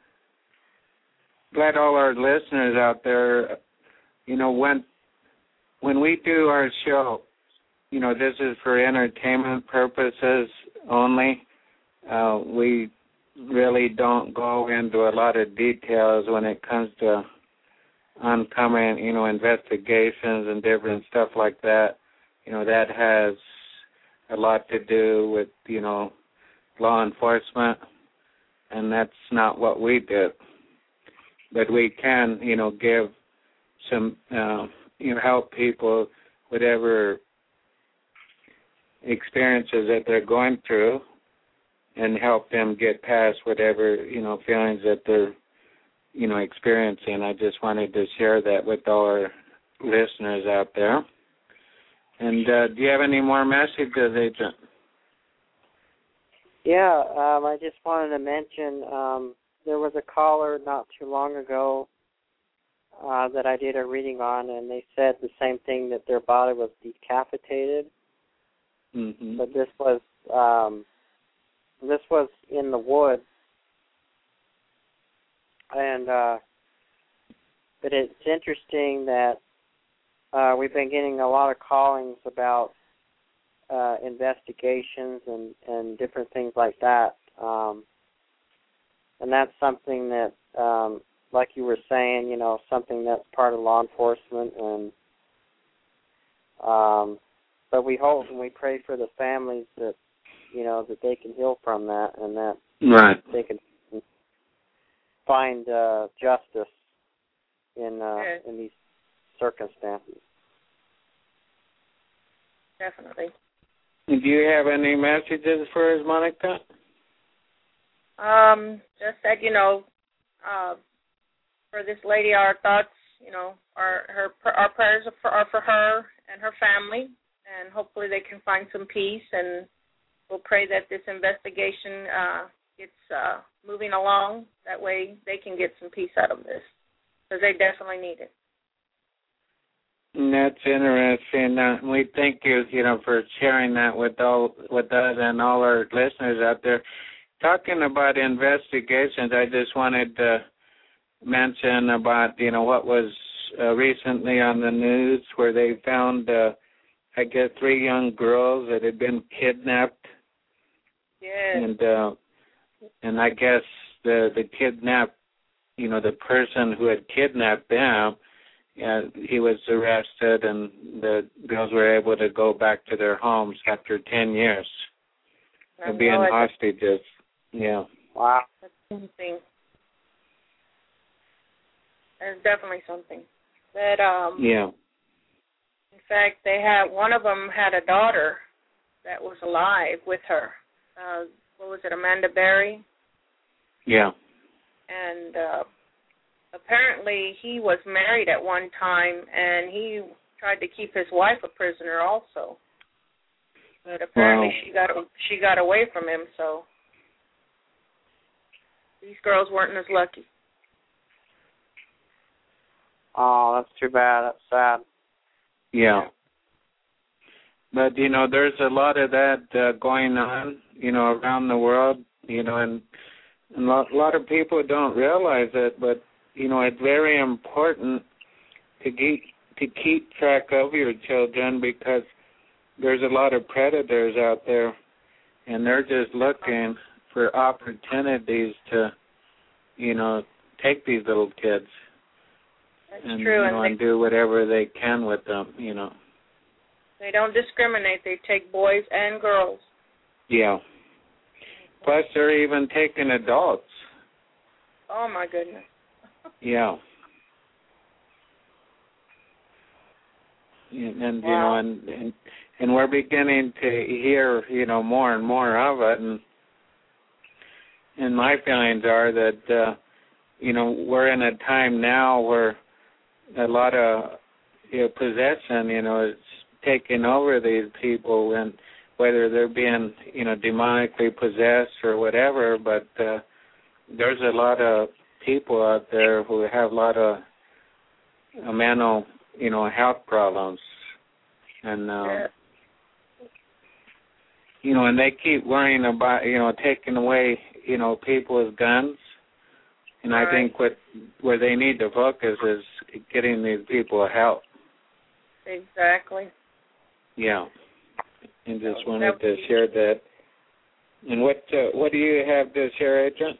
let all our listeners out there, you know, when when we do our show, you know, this is for entertainment purposes only. Uh, we really don't go into a lot of details when it comes to oncoming, you know, investigations and different stuff like that. You know, that has a lot to do with, you know, law enforcement, and that's not what we do. But we can, you know, give some, uh, you know, help people, whatever experiences that they're going through, and help them get past whatever, you know, feelings that they're, you know, experiencing. I just wanted to share that with all our listeners out there. And uh, do you have any more messages, Agent? Yeah, um, I just wanted to mention um, there was a caller not too long ago uh, that I did a reading on, and they said the same thing, that their body was decapitated. Mm-hmm. But this was um, this was in the woods, and uh, but it's interesting that uh, we've been getting a lot of callings about uh, investigations and, and different things like that, um, and that's something that, um, like you were saying, you know, something that's part of law enforcement, and um, but we hope and we pray for the families that, you know, that they can heal from that, and that right. they can find uh, justice in uh, Yes. in these circumstances. Definitely. Do you have any messages for us, Monica? Um, just that, you know, uh, for this lady, our thoughts, you know, our her our prayers are for, are for her and her family, and hopefully they can find some peace. And we'll pray that this investigation uh, gets uh, moving along. That way they can get some peace out of this, because they definitely need it. That's interesting. Uh, we thank you, you know, for sharing that with all with us and all our listeners out there. Talking about investigations, I just wanted to mention about, you know, what was uh, recently on the news where they found, uh, I guess, three young girls that had been kidnapped. Yes. And uh, and I guess the the kidnapped, you know, the person who had kidnapped them, uh, he was arrested, and the girls were able to go back to their homes after ten years of being hostages. Yeah. Wow. That's something. That's definitely something. That um. Yeah. In fact, they had one of them had a daughter that was alive with her. Uh, what was it, Amanda Berry? Yeah. And uh, apparently he was married at one time, and he tried to keep his wife a prisoner also. But apparently wow. she got she got away from him. So these girls weren't as lucky. Oh, that's too bad. That's sad. Yeah. But, you know, there's a lot of that uh, going on, you know, around the world, you know, and, and a lot, a lot of people don't realize it, but, you know, it's very important to keep, to keep track of your children, because there's a lot of predators out there, and they're just looking for opportunities to, you know, take these little kids. That's and, true. You know, and and do whatever they can with them, you know. They don't discriminate. They take boys and girls. Yeah. Plus, they're even taking adults. Oh, my goodness. Yeah. And, and wow. you know, and, and and we're beginning to hear, you know, more and more of it. And and my feelings are that, uh, you know, we're in a time now where a lot of you know, possession, you know, is taking over these people, and whether they're being, you know, demonically possessed or whatever, but uh, there's a lot of people out there who have a lot of uh, mental, you know, health problems, and um, yeah. you know, and they keep worrying about, you know, taking away, you know, people's guns, and All I right. think what where they need to focus is getting these people help. Exactly. Yeah, and just So wanted to be... share that. And what uh, what do you have to share, Adrian?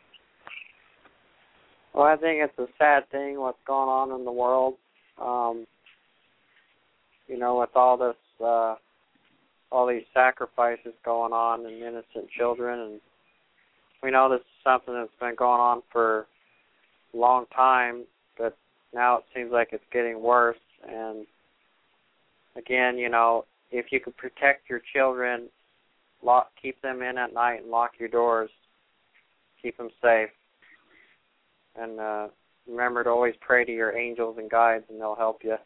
Well, I think it's a sad thing what's going on in the world. Um, you know, with all this, uh, all these sacrifices going on and innocent children, and we know this is something that's been going on for a long time, but now it seems like it's getting worse. And again, you know, if you could protect your children, lock, keep them in at night and lock your doors, keep them safe. And uh, remember to always pray to your angels and guides, and they'll help you.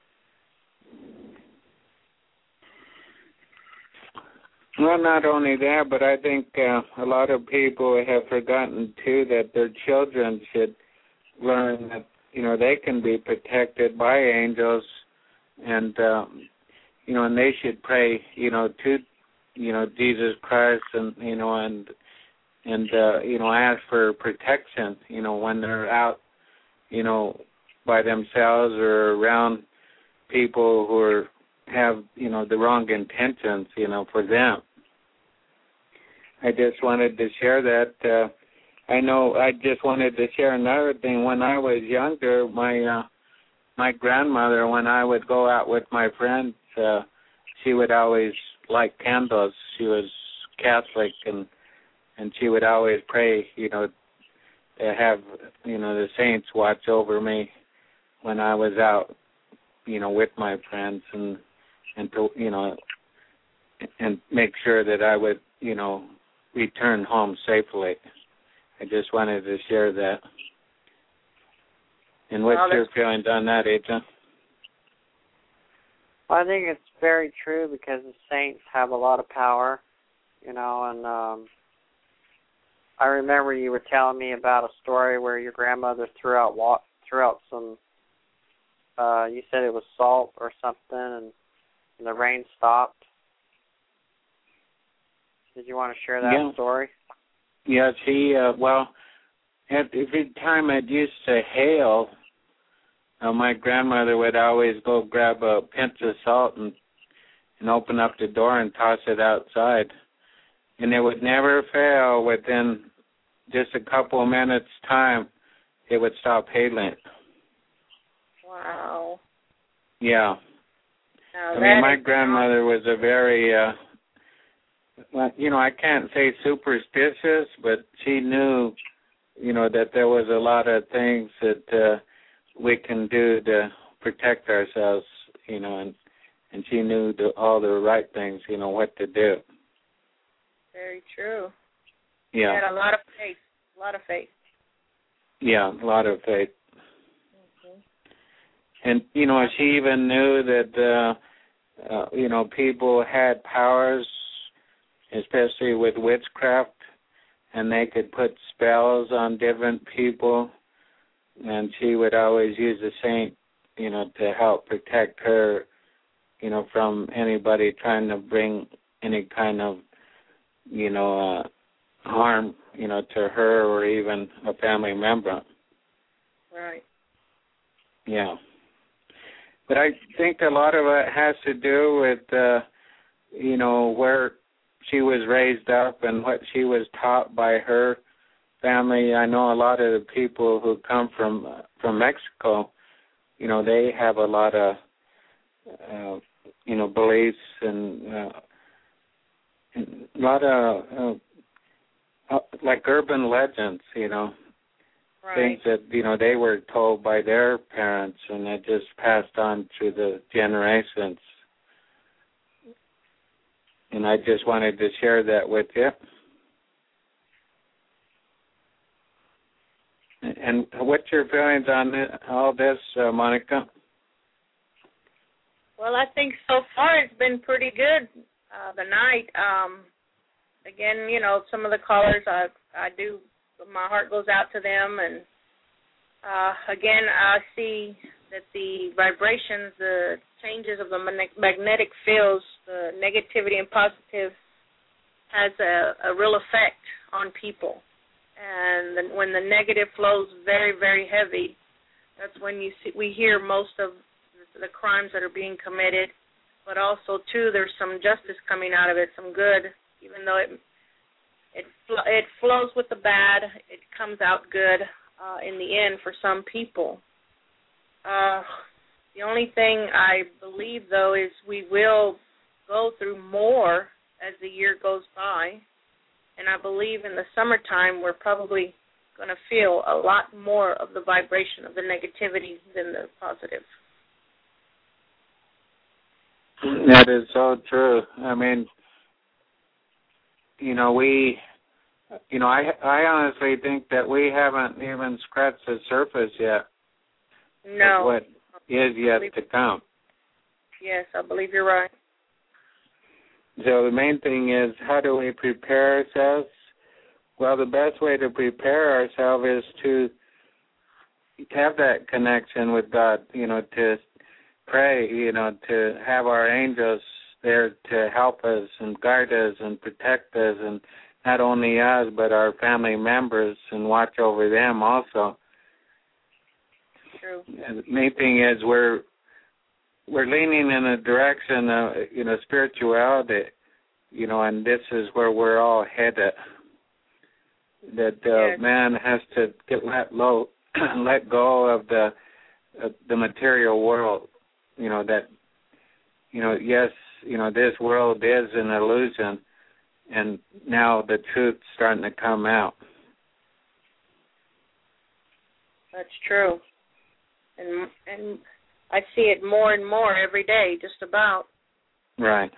Well, not only that, but I think uh, a lot of people have forgotten, too, that their children should learn that, you know, they can be protected by angels, and, um, you know, and they should pray, you know, to, you know, Jesus Christ, and, you know, and, and uh, you know, ask for protection, you know, when they're out, you know, by themselves or around people who are, have, you know, the wrong intentions, you know, for them. I just wanted to share that. Uh, I know I just wanted to share another thing. When I was younger, my uh, my grandmother, when I would go out with my friends, uh, she would always light candles. She was Catholic, and and she would always pray, you know, to have, you know, the saints watch over me when I was out, you know, with my friends, and and to, you know, and make sure that I would, you know, return home safely. I just wanted to share that. And what's well, your feelings on that, Adrian? Well, I think it's very true, because the saints have a lot of power, you know, and um, I remember you were telling me about a story where your grandmother threw out wa- threw out some. Uh, you said it was salt or something, and, and the rain stopped. Did you want to share that yeah. story? Yeah, she. Uh, well, at, every time it used to hail, uh, my grandmother would always go grab a pinch of salt and and open up the door and toss it outside. And it would never fail. Within just a couple of minutes' time, it would stop hailing. Wow. Yeah. Now I mean, my is... grandmother was a very, uh, well, you know, I can't say superstitious, but she knew, you know, that there was a lot of things that uh, we can do to protect ourselves, you know, and and she knew the, all the right things, you know, what to do. Very true. Yeah. She had a lot of faith, a lot of faith. Yeah, a lot of faith. Mm-hmm. And, you know, she even knew that, uh, uh, you know, people had powers, especially with witchcraft, and they could put spells on different people, and she would always use a saint, you know, to help protect her, you know, from anybody trying to bring any kind of, you know, uh, harm, you know, to her or even a family member. Right. Yeah. But I think a lot of it has to do with, uh, you know, where she was raised up and what she was taught by her family. I know a lot of the people who come from uh, from Mexico, you know, they have a lot of, uh, you know, beliefs and, uh, and a lot of, uh, uh, like urban legends, you know. Right. Things that, you know, they were told by their parents and it just passed on through the generations. And I just wanted to share that with you. And what's your feelings on this, all this, uh, Monica? Well, I think so far it's been pretty good uh, the night. Um, again, you know, some of the callers, I, I do, my heart goes out to them. And, uh, again, I see that the vibrations, the changes of the magnetic fields, the negativity and positive has a, a real effect on people. And the, when the negative flows very, very heavy, that's when you see, we hear most of the crimes that are being committed. But also, too, there's some justice coming out of it, some good. Even though it it it flows with the bad, it comes out good uh, in the end for some people. Uh, the only thing I believe, though, is we will go through more as the year goes by. And I believe in the summertime we're probably going to feel a lot more of the vibration of the negativity than the positive. That is so true. I mean, you know, we, you know, I, I honestly think that we haven't even scratched the surface yet. No. Of what is yet to come. Yes, I believe you're right. So the main thing is, how do we prepare ourselves? Well, the best way to prepare ourselves is to have that connection with God, you know, to pray, you know, to have our angels there to help us and guide us and protect us, and not only us, but our family members, and watch over them also. True. And the main thing is we're we're leaning in a direction of, you know, spirituality, you know, and this is where we're all headed. That uh, yes. man has to get let low, let go of the uh, the material world. You know that, you know, yes, you know, this world is an illusion, and now the truth's starting to come out. That's true, and and I see it more and more every day, just about. Right.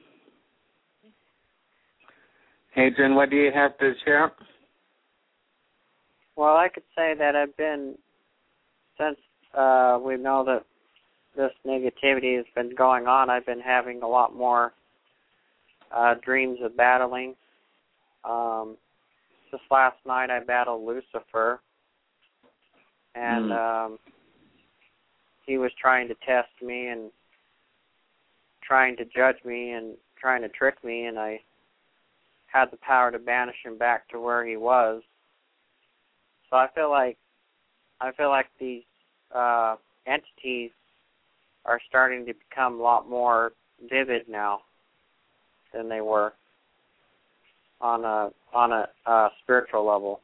Adrian, what do you have to share? Well, I could say that I've been, since uh, we know that this negativity has been going on, I've been having a lot more uh, dreams of battling. Um, this last night I battled Lucifer, and mm. um, he was trying to test me and trying to judge me and trying to trick me, and I had the power to banish him back to where he was. So I feel like I feel like these uh, entities are starting to become a lot more vivid now than they were on a on a uh, spiritual level.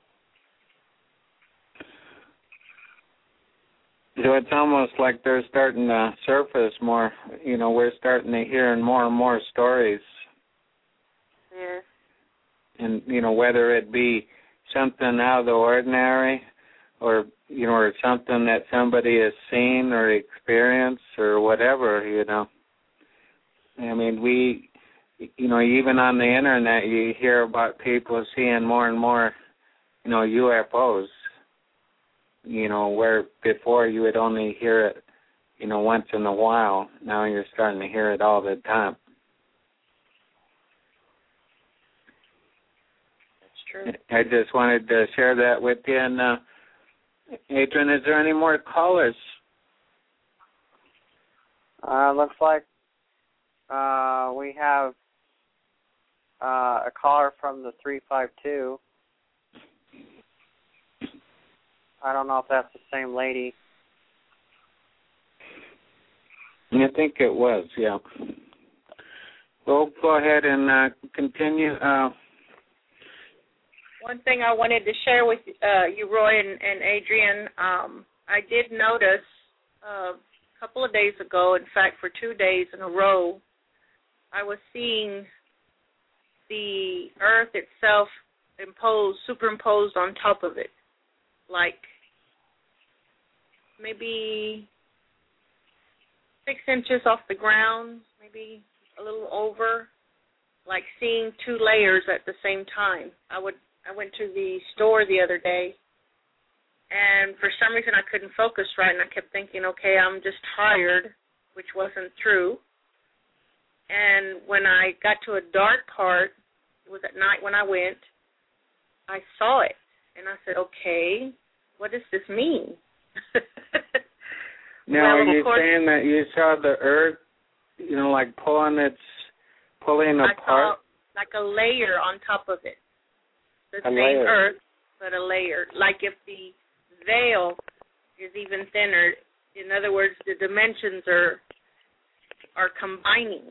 So it's almost like they're starting to surface more. You know, we're starting to hear more and more stories. Yeah. And, you know, whether it be something out of the ordinary or, you know, or something that somebody has seen or experienced or whatever, you know. I mean, we, you know, even on the Internet, you hear about people seeing more and more, you know, U F Os. You know, where before you would only hear it, you know, once in a while. Now you're starting to hear it all the time. That's true. I just wanted to share that with you. And, uh, Adrian, is there any more callers? Uh, looks like uh, we have uh, a caller from the three five two. I don't know if that's the same lady. I think it was, yeah. Well, go ahead and uh, continue. Uh, One thing I wanted to share with uh, you, Roy and, and Adrian, um, I did notice uh, a couple of days ago, in fact, for two days in a row, I was seeing the earth itself imposed, superimposed on top of it, like maybe six inches off the ground, maybe a little over, like seeing two layers at the same time. I would I went to the store the other day, and for some reason I couldn't focus right, and I kept thinking, okay, I'm just tired, which wasn't true. And when I got to a dark part, it was at night when I went, I saw it, and I said, okay, what does this mean? Now, well, are you course, saying that you saw the earth, you know, like pulling its, pulling I apart? saw like a layer on top of it. The A same layer. earth, but a layer. Like if the veil is even thinner, in other words, the dimensions are are combining.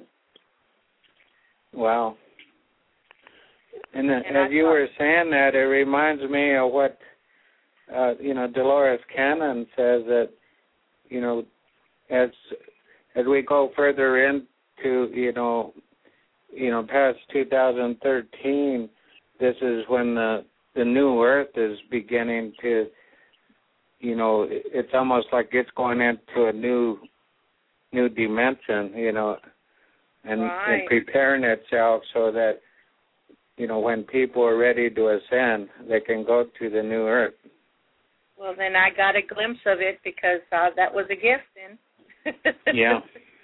Wow. And, then, And as I you thought, were saying that, it reminds me of what, uh, you know, Dolores Cannon says that, you know, as as we go further into, you know, you know, past two thousand thirteen, this is when the the new Earth is beginning to, you know, it's almost like it's going into a new new dimension, you know, and, right. and preparing itself so that, you know, when people are ready to ascend, they can go to the new Earth. Well, then I got a glimpse of it because uh, that was a gift then. Yeah.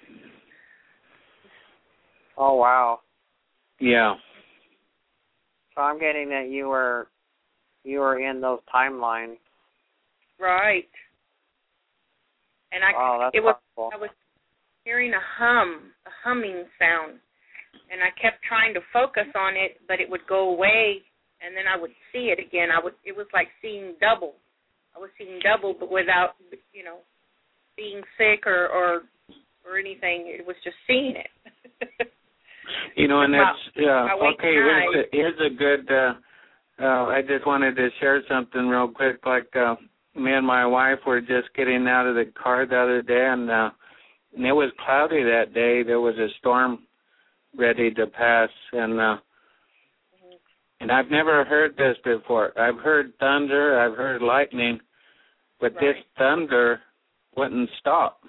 Oh, wow. Yeah. So I'm getting that you were you were in those timelines. Right. And I Wow, that's it was powerful. I was hearing a hum, a humming sound, and I kept trying to focus on it, but it would go away, and then I would see it again. I would it was like seeing double. I was seeing double, but without, you know, being sick or or, or anything. It was just seeing it. You know, and that's, yeah, I wait okay, here's a, here's a good, uh, uh, I just wanted to share something real quick. Like, uh, me and my wife were just getting out of the car the other day, and, uh, and it was cloudy that day. There was a storm ready to pass, and, uh, and I've never heard this before. I've heard thunder, I've heard lightning, but Right. this thunder wouldn't stop.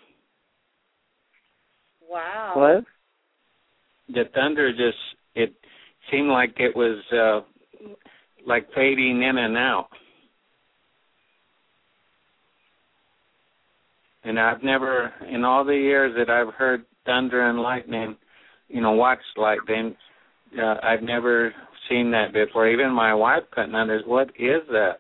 Wow. What? The thunder just, it seemed like it was uh, like fading in and out. And I've never, in all the years that I've heard thunder and lightning, you know, watched lightning, uh, I've never seen that before. Even my wife couldn't understand. What is that?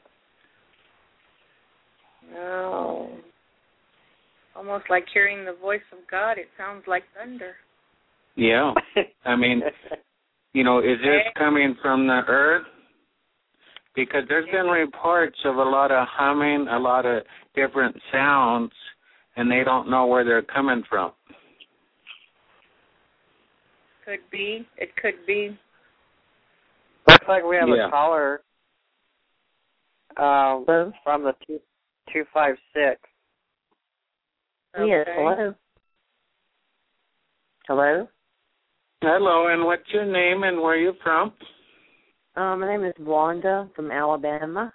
Oh, almost like hearing the voice of God. It sounds like thunder. Yeah. I mean, you know, is this coming from the earth? Because there's been reports of a lot of humming, a lot of different sounds, and they don't know where they're coming from. Could be. It could be. Looks like we have Yeah. a caller um, from the two two five six. Okay. Yes, hello. Hello? Hello, and what's your name and where are you from? Um, my name is Wanda from Alabama.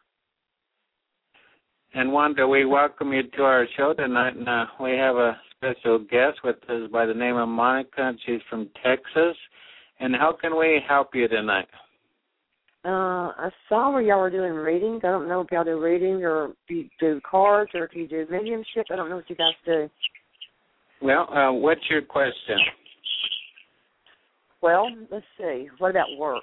And Wanda, we welcome you to our show tonight, and uh, we have a special guest with us by the name of Monica, and she's from Texas. And how can we help you tonight? Uh, I saw where y'all were doing readings. I don't know if y'all do readings or if you do cards or if you do mediumship. I don't know what you guys do. Well, uh, what's your question? Well, let's see. What about work?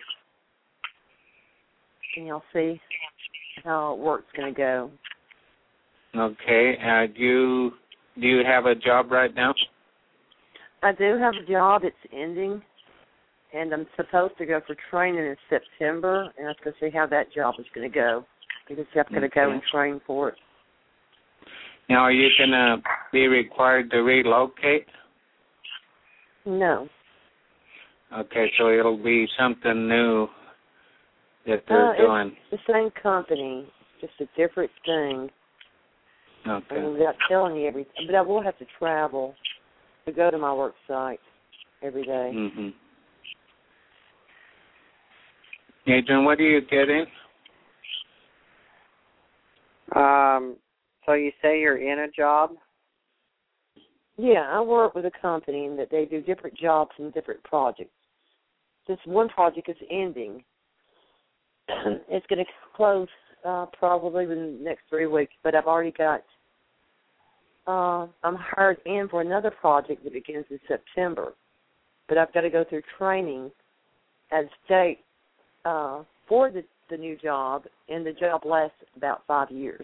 Can y'all see how work's going to go? Okay. Uh, do you do you have a job right now? I do have a job. It's ending, and I'm supposed to go for training in September, and I was going to see how that job is going to go because I'm going to go and train for it. Now, are you going to be required to relocate? No. Okay, so it'll be something new that they're uh, doing. It's the same company, just a different thing. Okay. I mean, without telling you everything, but I will have to travel to go to my work site every day. Mm-hmm. Adrian, what are you getting? Um, so you say you're in a job? Yeah, I work with a company that they do different jobs and different projects. This one project is ending. It's going to close uh, probably within the next three weeks, but I've already got, uh, I'm hired in for another project that begins in September, but I've got to go through training at a state uh, for the, the new job, and the job lasts about five years.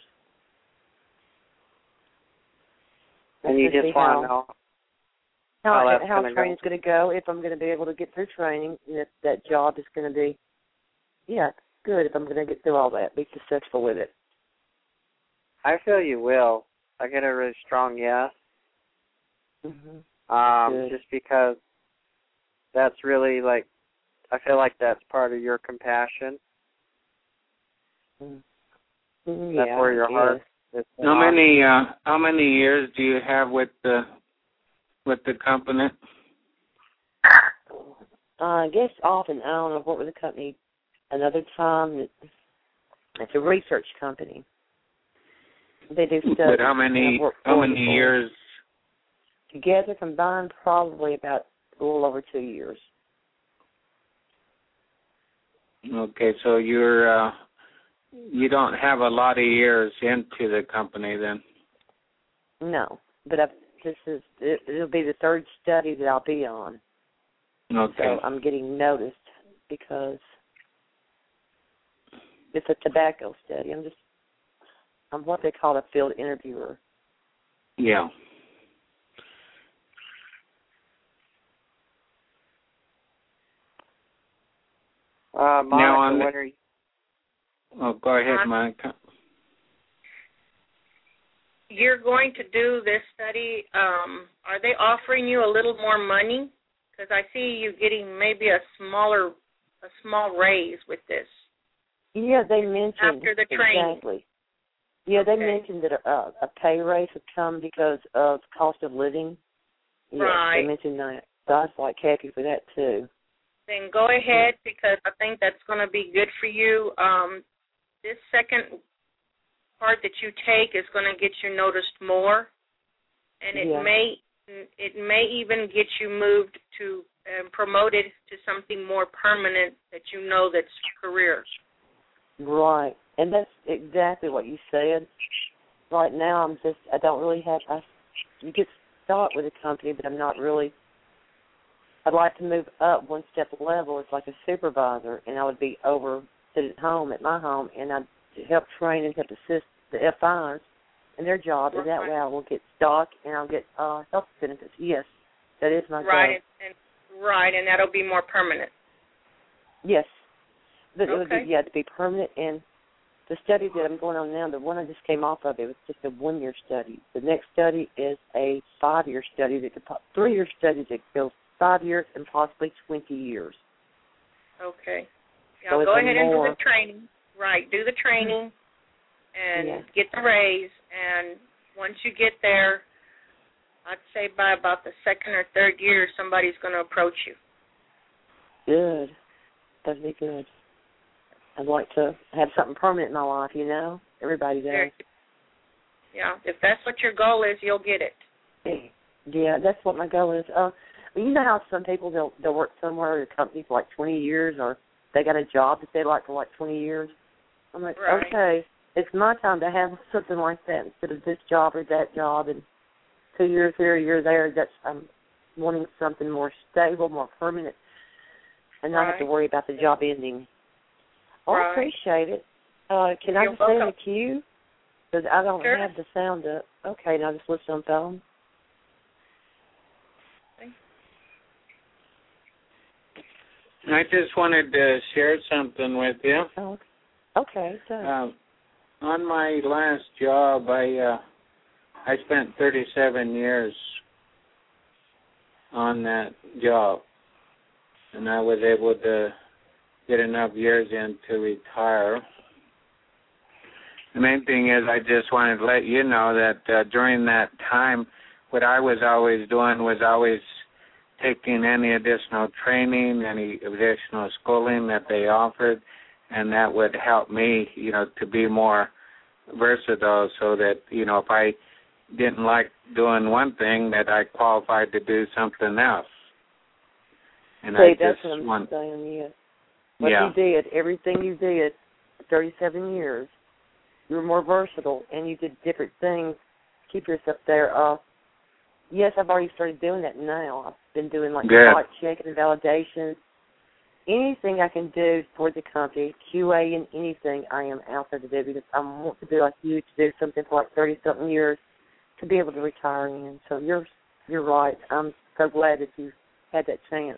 And you just want to know how, how that's how going to training's go? going to go, if I'm going to be able to get through training, and if that job is going to be, yeah, good, if I'm going to get through all that, be successful with it. I feel you will. I get a really strong yes. Mm-hmm. Um, Good. just because that's really like, I feel like that's part of your compassion. Mm-hmm. That's Yeah, where your heart is. How many uh, how many years do you have with the with the company? Uh, I guess off and on. I've worked with a company another time. It's a research company. They do stuff. But how many how many years? Together combined, probably about a little over two years. Okay, so you're uh, you don't have a lot of years into the company then. No, but I've, this is it, it'll be the third study that I'll be on. Okay. So I'm getting noticed because it's a tobacco study. I'm just I'm what they call a field interviewer. Yeah. Uh, Monica, now on the, when are you? Oh, go ahead, Monica. You're going to do this study. Um, are they offering you a little more money? Because I see you getting maybe a smaller, a small raise with this. Yeah, they mentioned after the training. Exactly. Yeah, they Okay. mentioned that a, a pay raise would come because of cost of living. Yeah, Right. they mentioned that. So I was like happy for that too. Then go ahead because I think that's going to be good for you. Um, this second part that you take is going to get you noticed more, and it Yeah. may it may even get you moved to um, promoted to something more permanent that you know that's career. Right, and that's exactly what you said. Right now, I'm just I don't really have I you get start with a company, but I'm not really I'd like to move up one step level. It's like a supervisor, and I would be over sit at home at my home, and I'd help train and help assist the F Is in their job, and that way I will get stock and I'll get uh, health benefits. Yes, that is my right, goal. And, right, and that'll be more permanent. Yes, but okay. it would be yeah to be permanent. And the study that I'm going on now, the one I just came off of, it was just a one-year study. The next study is a five-year study, that could, three-year study that goes five years and possibly twenty years. Okay. So Now go ahead and more, do the training. Right, do the training and yeah. get the raise. And once you get there, I'd say by about the second or third year, somebody's going to approach you. Good. That'd be good. I'd like to have something permanent in my life, you know? Everybody does. Yeah, if that's what your goal is, you'll get it. Yeah, that's what my goal is. Uh, well, you know how some people, they'll, they'll work somewhere at a company for like twenty years, or they got a job that they like for like twenty years. I'm like, right. okay, it's my time to have something like that instead of this job or that job, and two years here, a year there. That's I'm wanting something more stable, more permanent, and not right. have to worry about the job ending. Oh, right. I appreciate it. Uh, can I You're just stay in welcome. the queue? Because I don't Sure. have the sound up. Okay, now just listen on phone. I just wanted to share something with you. Oh, okay. So. Um, on my last job, I uh, I spent thirty-seven years on that job, and I was able to get enough years in to retire. The main thing is I just wanted to let you know that uh, during that time, what I was always doing was always taking any additional training, any additional schooling that they offered, and that would help me, you know, to be more versatile so that, you know, if I didn't like doing one thing, that I qualified to do something else. And See, I that's just what I'm want, saying, yes. What yeah. you did, everything you did, thirty-seven years, you were more versatile, and you did different things. Keep yourself there. Uh, yes, I've already started doing that now. I've been doing, like, spot checking and validation. Anything I can do for the company, Q A and anything, I am out there to do, because I want to be like you, to do something for like thirty-something years, to be able to retire in. So you're you're right. I'm so glad that you had that chance.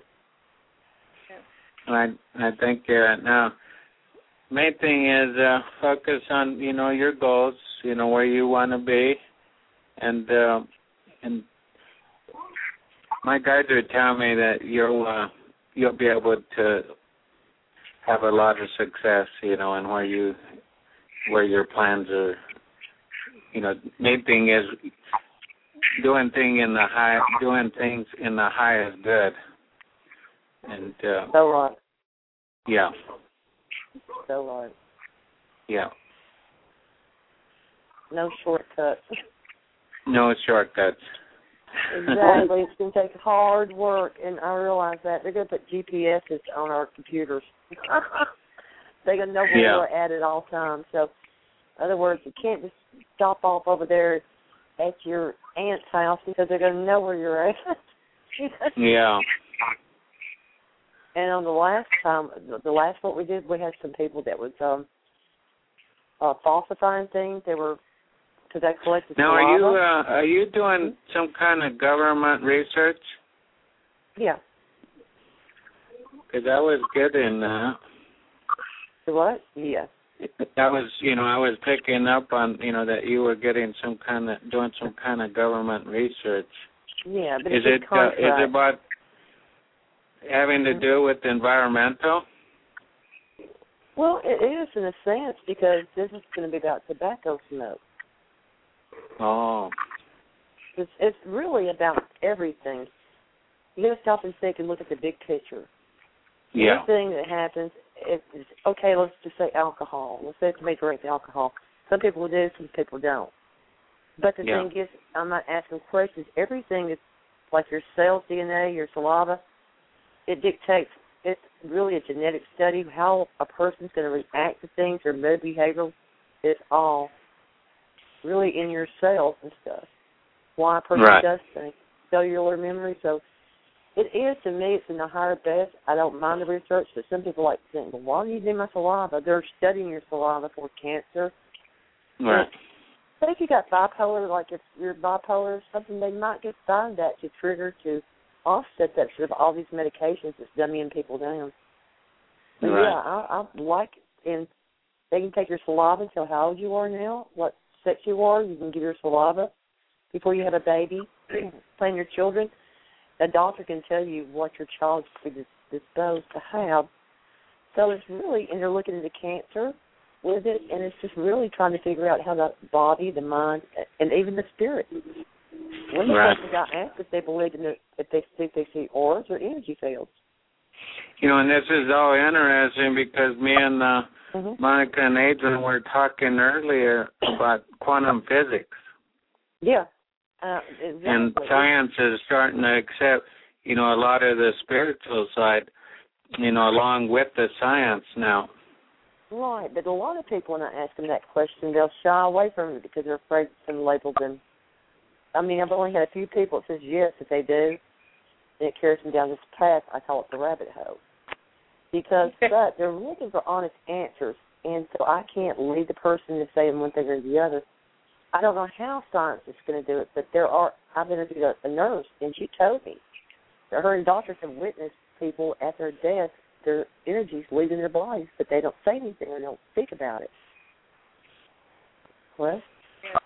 I I think uh, now, main thing is uh, focus on, you know, your goals, you know, where you want to be, and uh, and my guides would tell me that you'll uh, you'll be able to have a lot of success, you know, and where you where your plans are. You know, main thing is doing thing in the high, doing things in the highest good. And uh, so right. Yeah. So right. Yeah. No shortcuts. No shortcuts. Exactly. It's going to take hard work, and I realize that. They're going to put G P S's on our computers. They're going to know where yeah. we're at at all times. So, in other words, you can't just stop off over there at your aunt's house, because they're going to know where you're at. Yeah. And on the last time, the last what we did, we had some people that was um, uh, falsifying things. They were, because they collected Now, saliva. are you uh, are you doing some kind of government research? Yeah. Because I was getting that. The what? Yeah. That was, you know, I was picking up on, you know, that you were getting some kind of doing some kind of government research. Yeah, but is it's it uh, is it about having to do with environmental? Well, it is in a sense, because this is going to be about tobacco smoke. Oh. It's, it's really about everything. You got to stop and think and look at the big picture. Yeah. Anything that happens, if it's, okay, let's just say alcohol. Let's say it's made direct alcohol. Some people do, some people don't. But the yeah. thing is, I'm not asking questions. Everything is like your cells, D N A, your saliva. It dictates, it's really a genetic study. How a person's going to react to things, their mood, behavioral, it's all really in your cells and stuff. Why a person right. does things. Cellular memory. So It is to me. It's in the higher best. I don't mind the research, but some people like to think, well, why do you need my saliva? They're studying your saliva for cancer. Right. But if you got bipolar, like if you're bipolar or something, they might get found that to trigger to offset that sort of all these medications that's dumbing people down. But right. yeah, I, I like and they can take your saliva and tell how old you are now, what sex you are. You can give your saliva before you have a baby, plan your children. A doctor can tell you what your child is disposed to have. So it's really, and they're looking into cancer with it, and it's just really trying to figure out how the body, the mind, and even the spirit. One of the right. questions I asked if they believed in the, if they think they see auras or energy fields. You know, and this is all interesting because me and uh, mm-hmm. Monica and Adrian were talking earlier about quantum physics. Yeah. Uh, exactly. And science is starting to accept, you know, a lot of the spiritual side, you know, along with the science now. Right, but a lot of people, when I ask them that question, they'll shy away from it because they're afraid some label them. I mean, I've only had a few people that says yes, if they do, and it carries them down this path. I call it the rabbit hole. Because but they're looking for honest answers, and so I can't lead the person to say one thing or the other. I don't know how science is going to do it, but there are, I've interviewed a, a nurse, and she told me that her and doctors have witnessed people at their death, their energies leaving their bodies, but they don't say anything or don't speak about it. What? Yeah.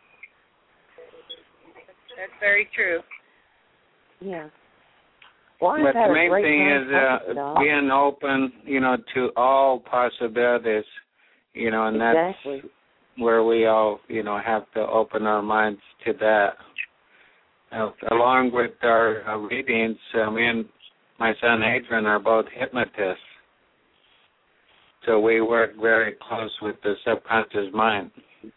That's very true. Yeah. Well, but the main thing is uh, being open, you know, to all possibilities, you know, and exactly. that's where we all, you know, have to open our minds to that. Uh, along with our uh, readings, uh, me and my son Adrian are both hypnotists. So we work very close with the subconscious mind.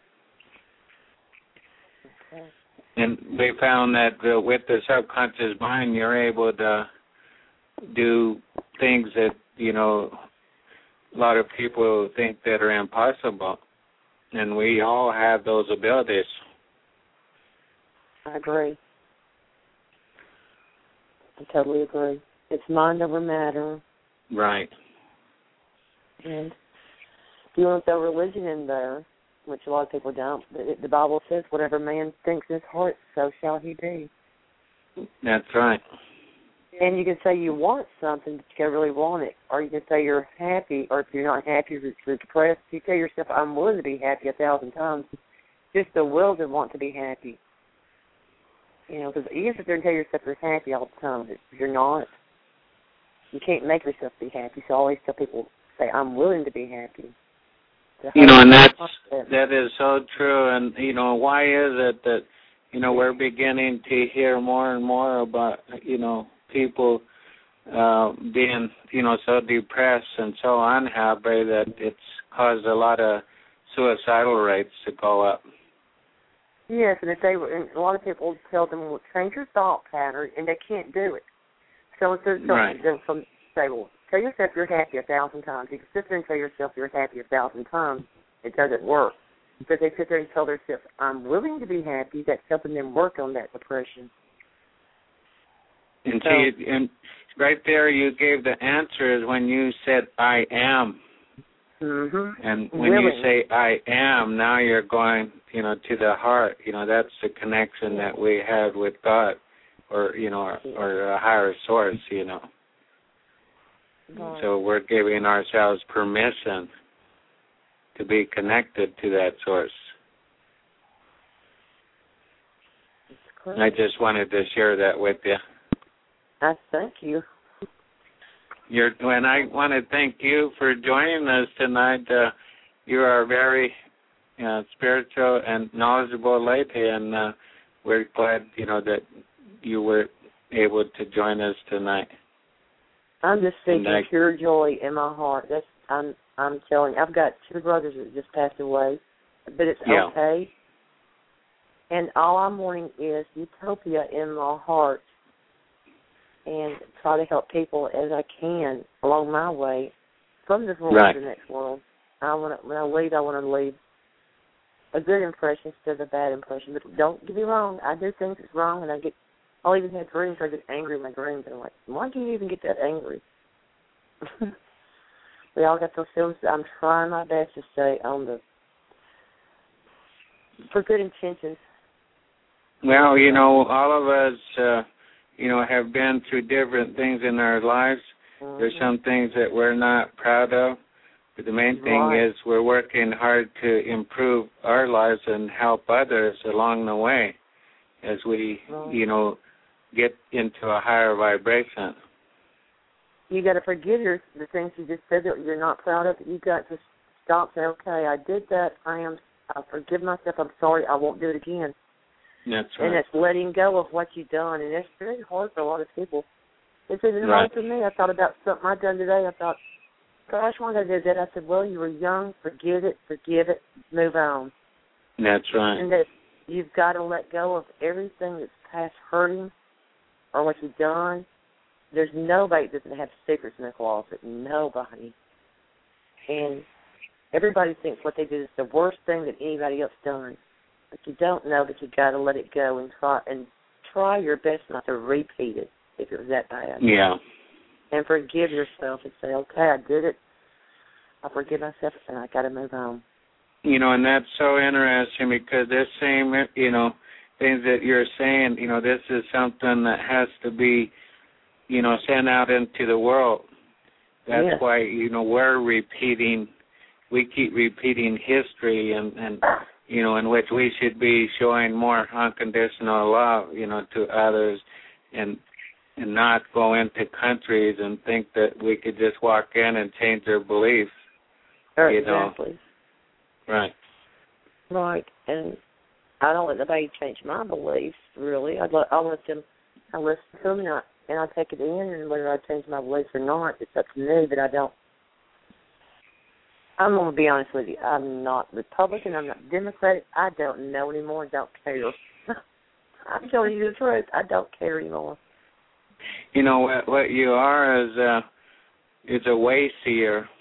Okay. And we found that uh, with the subconscious mind, you're able to do things that, you know, a lot of people think that are impossible. And we all have those abilities. I agree. I totally agree. It's mind over matter. Right. And if you want to throw religion in there, which a lot of people don't, the Bible says, whatever man thinks in his heart, so shall he be. That's right. And you can say you want something, but you can't really want it. Or you can say you're happy, or if you're not happy, if you're depressed, you tell yourself, I'm willing to be happy a thousand times. Just the will to want to be happy. You know, because you can sit there and tell yourself you're happy all the time, but if you're not, you can't make yourself be happy. So I always tell people, say, I'm willing to be happy. You know, and that's, that is so true. And, you know, why is it that, you know, we're beginning to hear more and more about, you know, people uh, being, you know, so depressed and so unhappy that it's caused a lot of suicidal rates to go up. Yes, and if they were, and a lot of people tell them, well, change your thought pattern, and they can't do it. So if there's something, right. From, say, well, tell yourself you're happy a thousand times. You can sit there and tell yourself you're happy a thousand times. It doesn't work. But they sit there and tell themselves, I'm willing to be happy. That's helping them work on that depression. And, so, see, and right there you gave the answers when you said, I am. Mm-hmm. And when willing. you say, I am, now you're going, you know, to the heart. You know, that's the connection that we had with God or, you know, or, or a higher source, you know. Right. So we're giving ourselves permission to be connected to that source. I just wanted to share that with you. I thank you. You're, and I want to thank you for joining us tonight. Uh, you are a very uh, spiritual and knowledgeable lady, and uh, we're glad, you know, that you were able to join us tonight. I'm just feeling I, pure joy in my heart. That's I'm I'm telling you. I've got two brothers that just passed away, but it's yeah. okay. And all I'm wanting is utopia in my heart, and try to help people as I can along my way from this world right. to the next world. I want to, when I leave, I want to leave a good impression instead of a bad impression. But don't get me wrong, I do things that's wrong, and I get I'll even have dreams where I get angry in my dreams, and I'm like, why do you even get that angry? We all got those feelings. I'm trying my best to stay on the, for good intentions. Well, you know, all of us, uh, you know, have been through different things in our lives. Mm-hmm. There's some things that we're not proud of, but the main thing right. is we're working hard to improve our lives and help others along the way as we, right. you know, get into a higher vibration. You got to forgive your, the things you just said that you're not proud of. You got to stop and say, okay, I did that. I am. I forgive myself. I'm sorry. I won't do it again. That's right. And it's letting go of what you've done, and it's very hard for a lot of people. It's even hard for me. I thought about something I've done today. I thought, gosh, why did I do that? I said, well, you were young. Forgive it. Forgive it. Move on. That's right. And that you've got to let go of everything that's past hurting or what you've done. There's nobody that doesn't have secrets in their closet. Nobody. And everybody thinks what they did is the worst thing that anybody else done. But you don't know that you've got to let it go and try and try your best not to repeat it if it was that bad. Yeah. And forgive yourself and say, okay, I did it. I forgive myself and I got to move on. You know, and that's so interesting because this same, you know, things that you're saying, you know, this is something that has to be, you know, sent out into the world. That's yes. why, you know, we're repeating, we keep repeating history and, and, you know, in which we should be showing more unconditional love, you know, to others and and not go into countries and think that we could just walk in and change their beliefs. Sure, you know. exactly. Right. Right. And I don't let nobody change my beliefs, really. I'd let, I'll let them, I listen to them and I, and I take it in, and whether I change my beliefs or not, it's up to me, but I don't. I'm going to be honest with you. I'm not Republican. I'm not Democratic. I don't know anymore. Don't care. I'm telling you the truth. I don't care anymore. You know, what, what you are is a, is a way seer.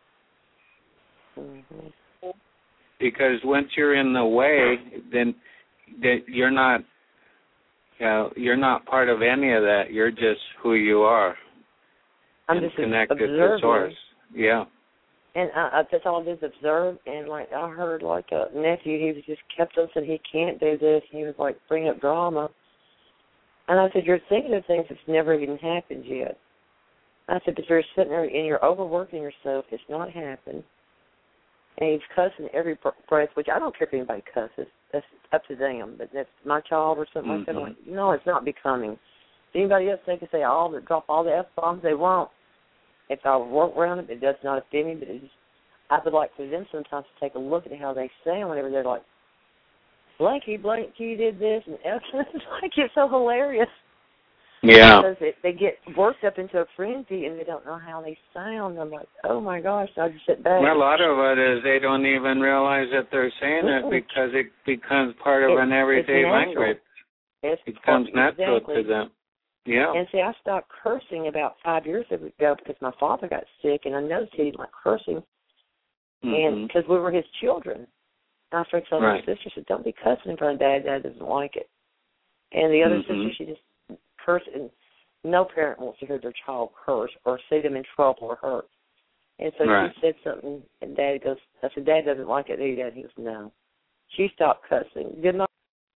Mm-hmm. Because once you're in the way, then that you're not, you know, you're not part of any of that. You're just who you are. I'm just connected observing. to source. Yeah. And I, I, that's all I did is observe. And like I heard, like a nephew, he was just kept on saying he can't do this. And he was like bringing up drama. And I said, you're thinking of things that's never even happened yet. I said, but you're sitting there and you're overworking yourself. It's not happened. And he's cussing every breath, which I don't care if anybody cusses. That's up to them. But that's my child or something mm-hmm. like that. I'm like, no, it's not becoming. If anybody else, they can say all the drop all the F-bombs they want. If I work around it, it does not offend me. But it just, I would like for them sometimes to take a look at how they sound whenever they're like, Blanky, Blanky did this, and it's like it's so hilarious. Yeah. Because it, they get worked up into a frenzy and they don't know how they sound. I'm like, oh my gosh, I just sit back. Well, a lot of it is they don't even realize that they're saying mm-hmm. it because it becomes part of it, an everyday language. It's it becomes exactly. natural to them. Yeah. And see, I stopped cursing about five years ago because my father got sick, and I noticed he didn't like cursing, mm-hmm. and because we were his children. And I started telling right. my sister, she said, don't be cussing in front of Dad. Dad doesn't like it. And the other mm-hmm. sister, she just cursed, and no parent wants to hear their child curse or see them in trouble or hurt. And so right. she said something, and Dad goes, I said, Dad doesn't like it, do you, Dad? He goes, no. She stopped cussing. Good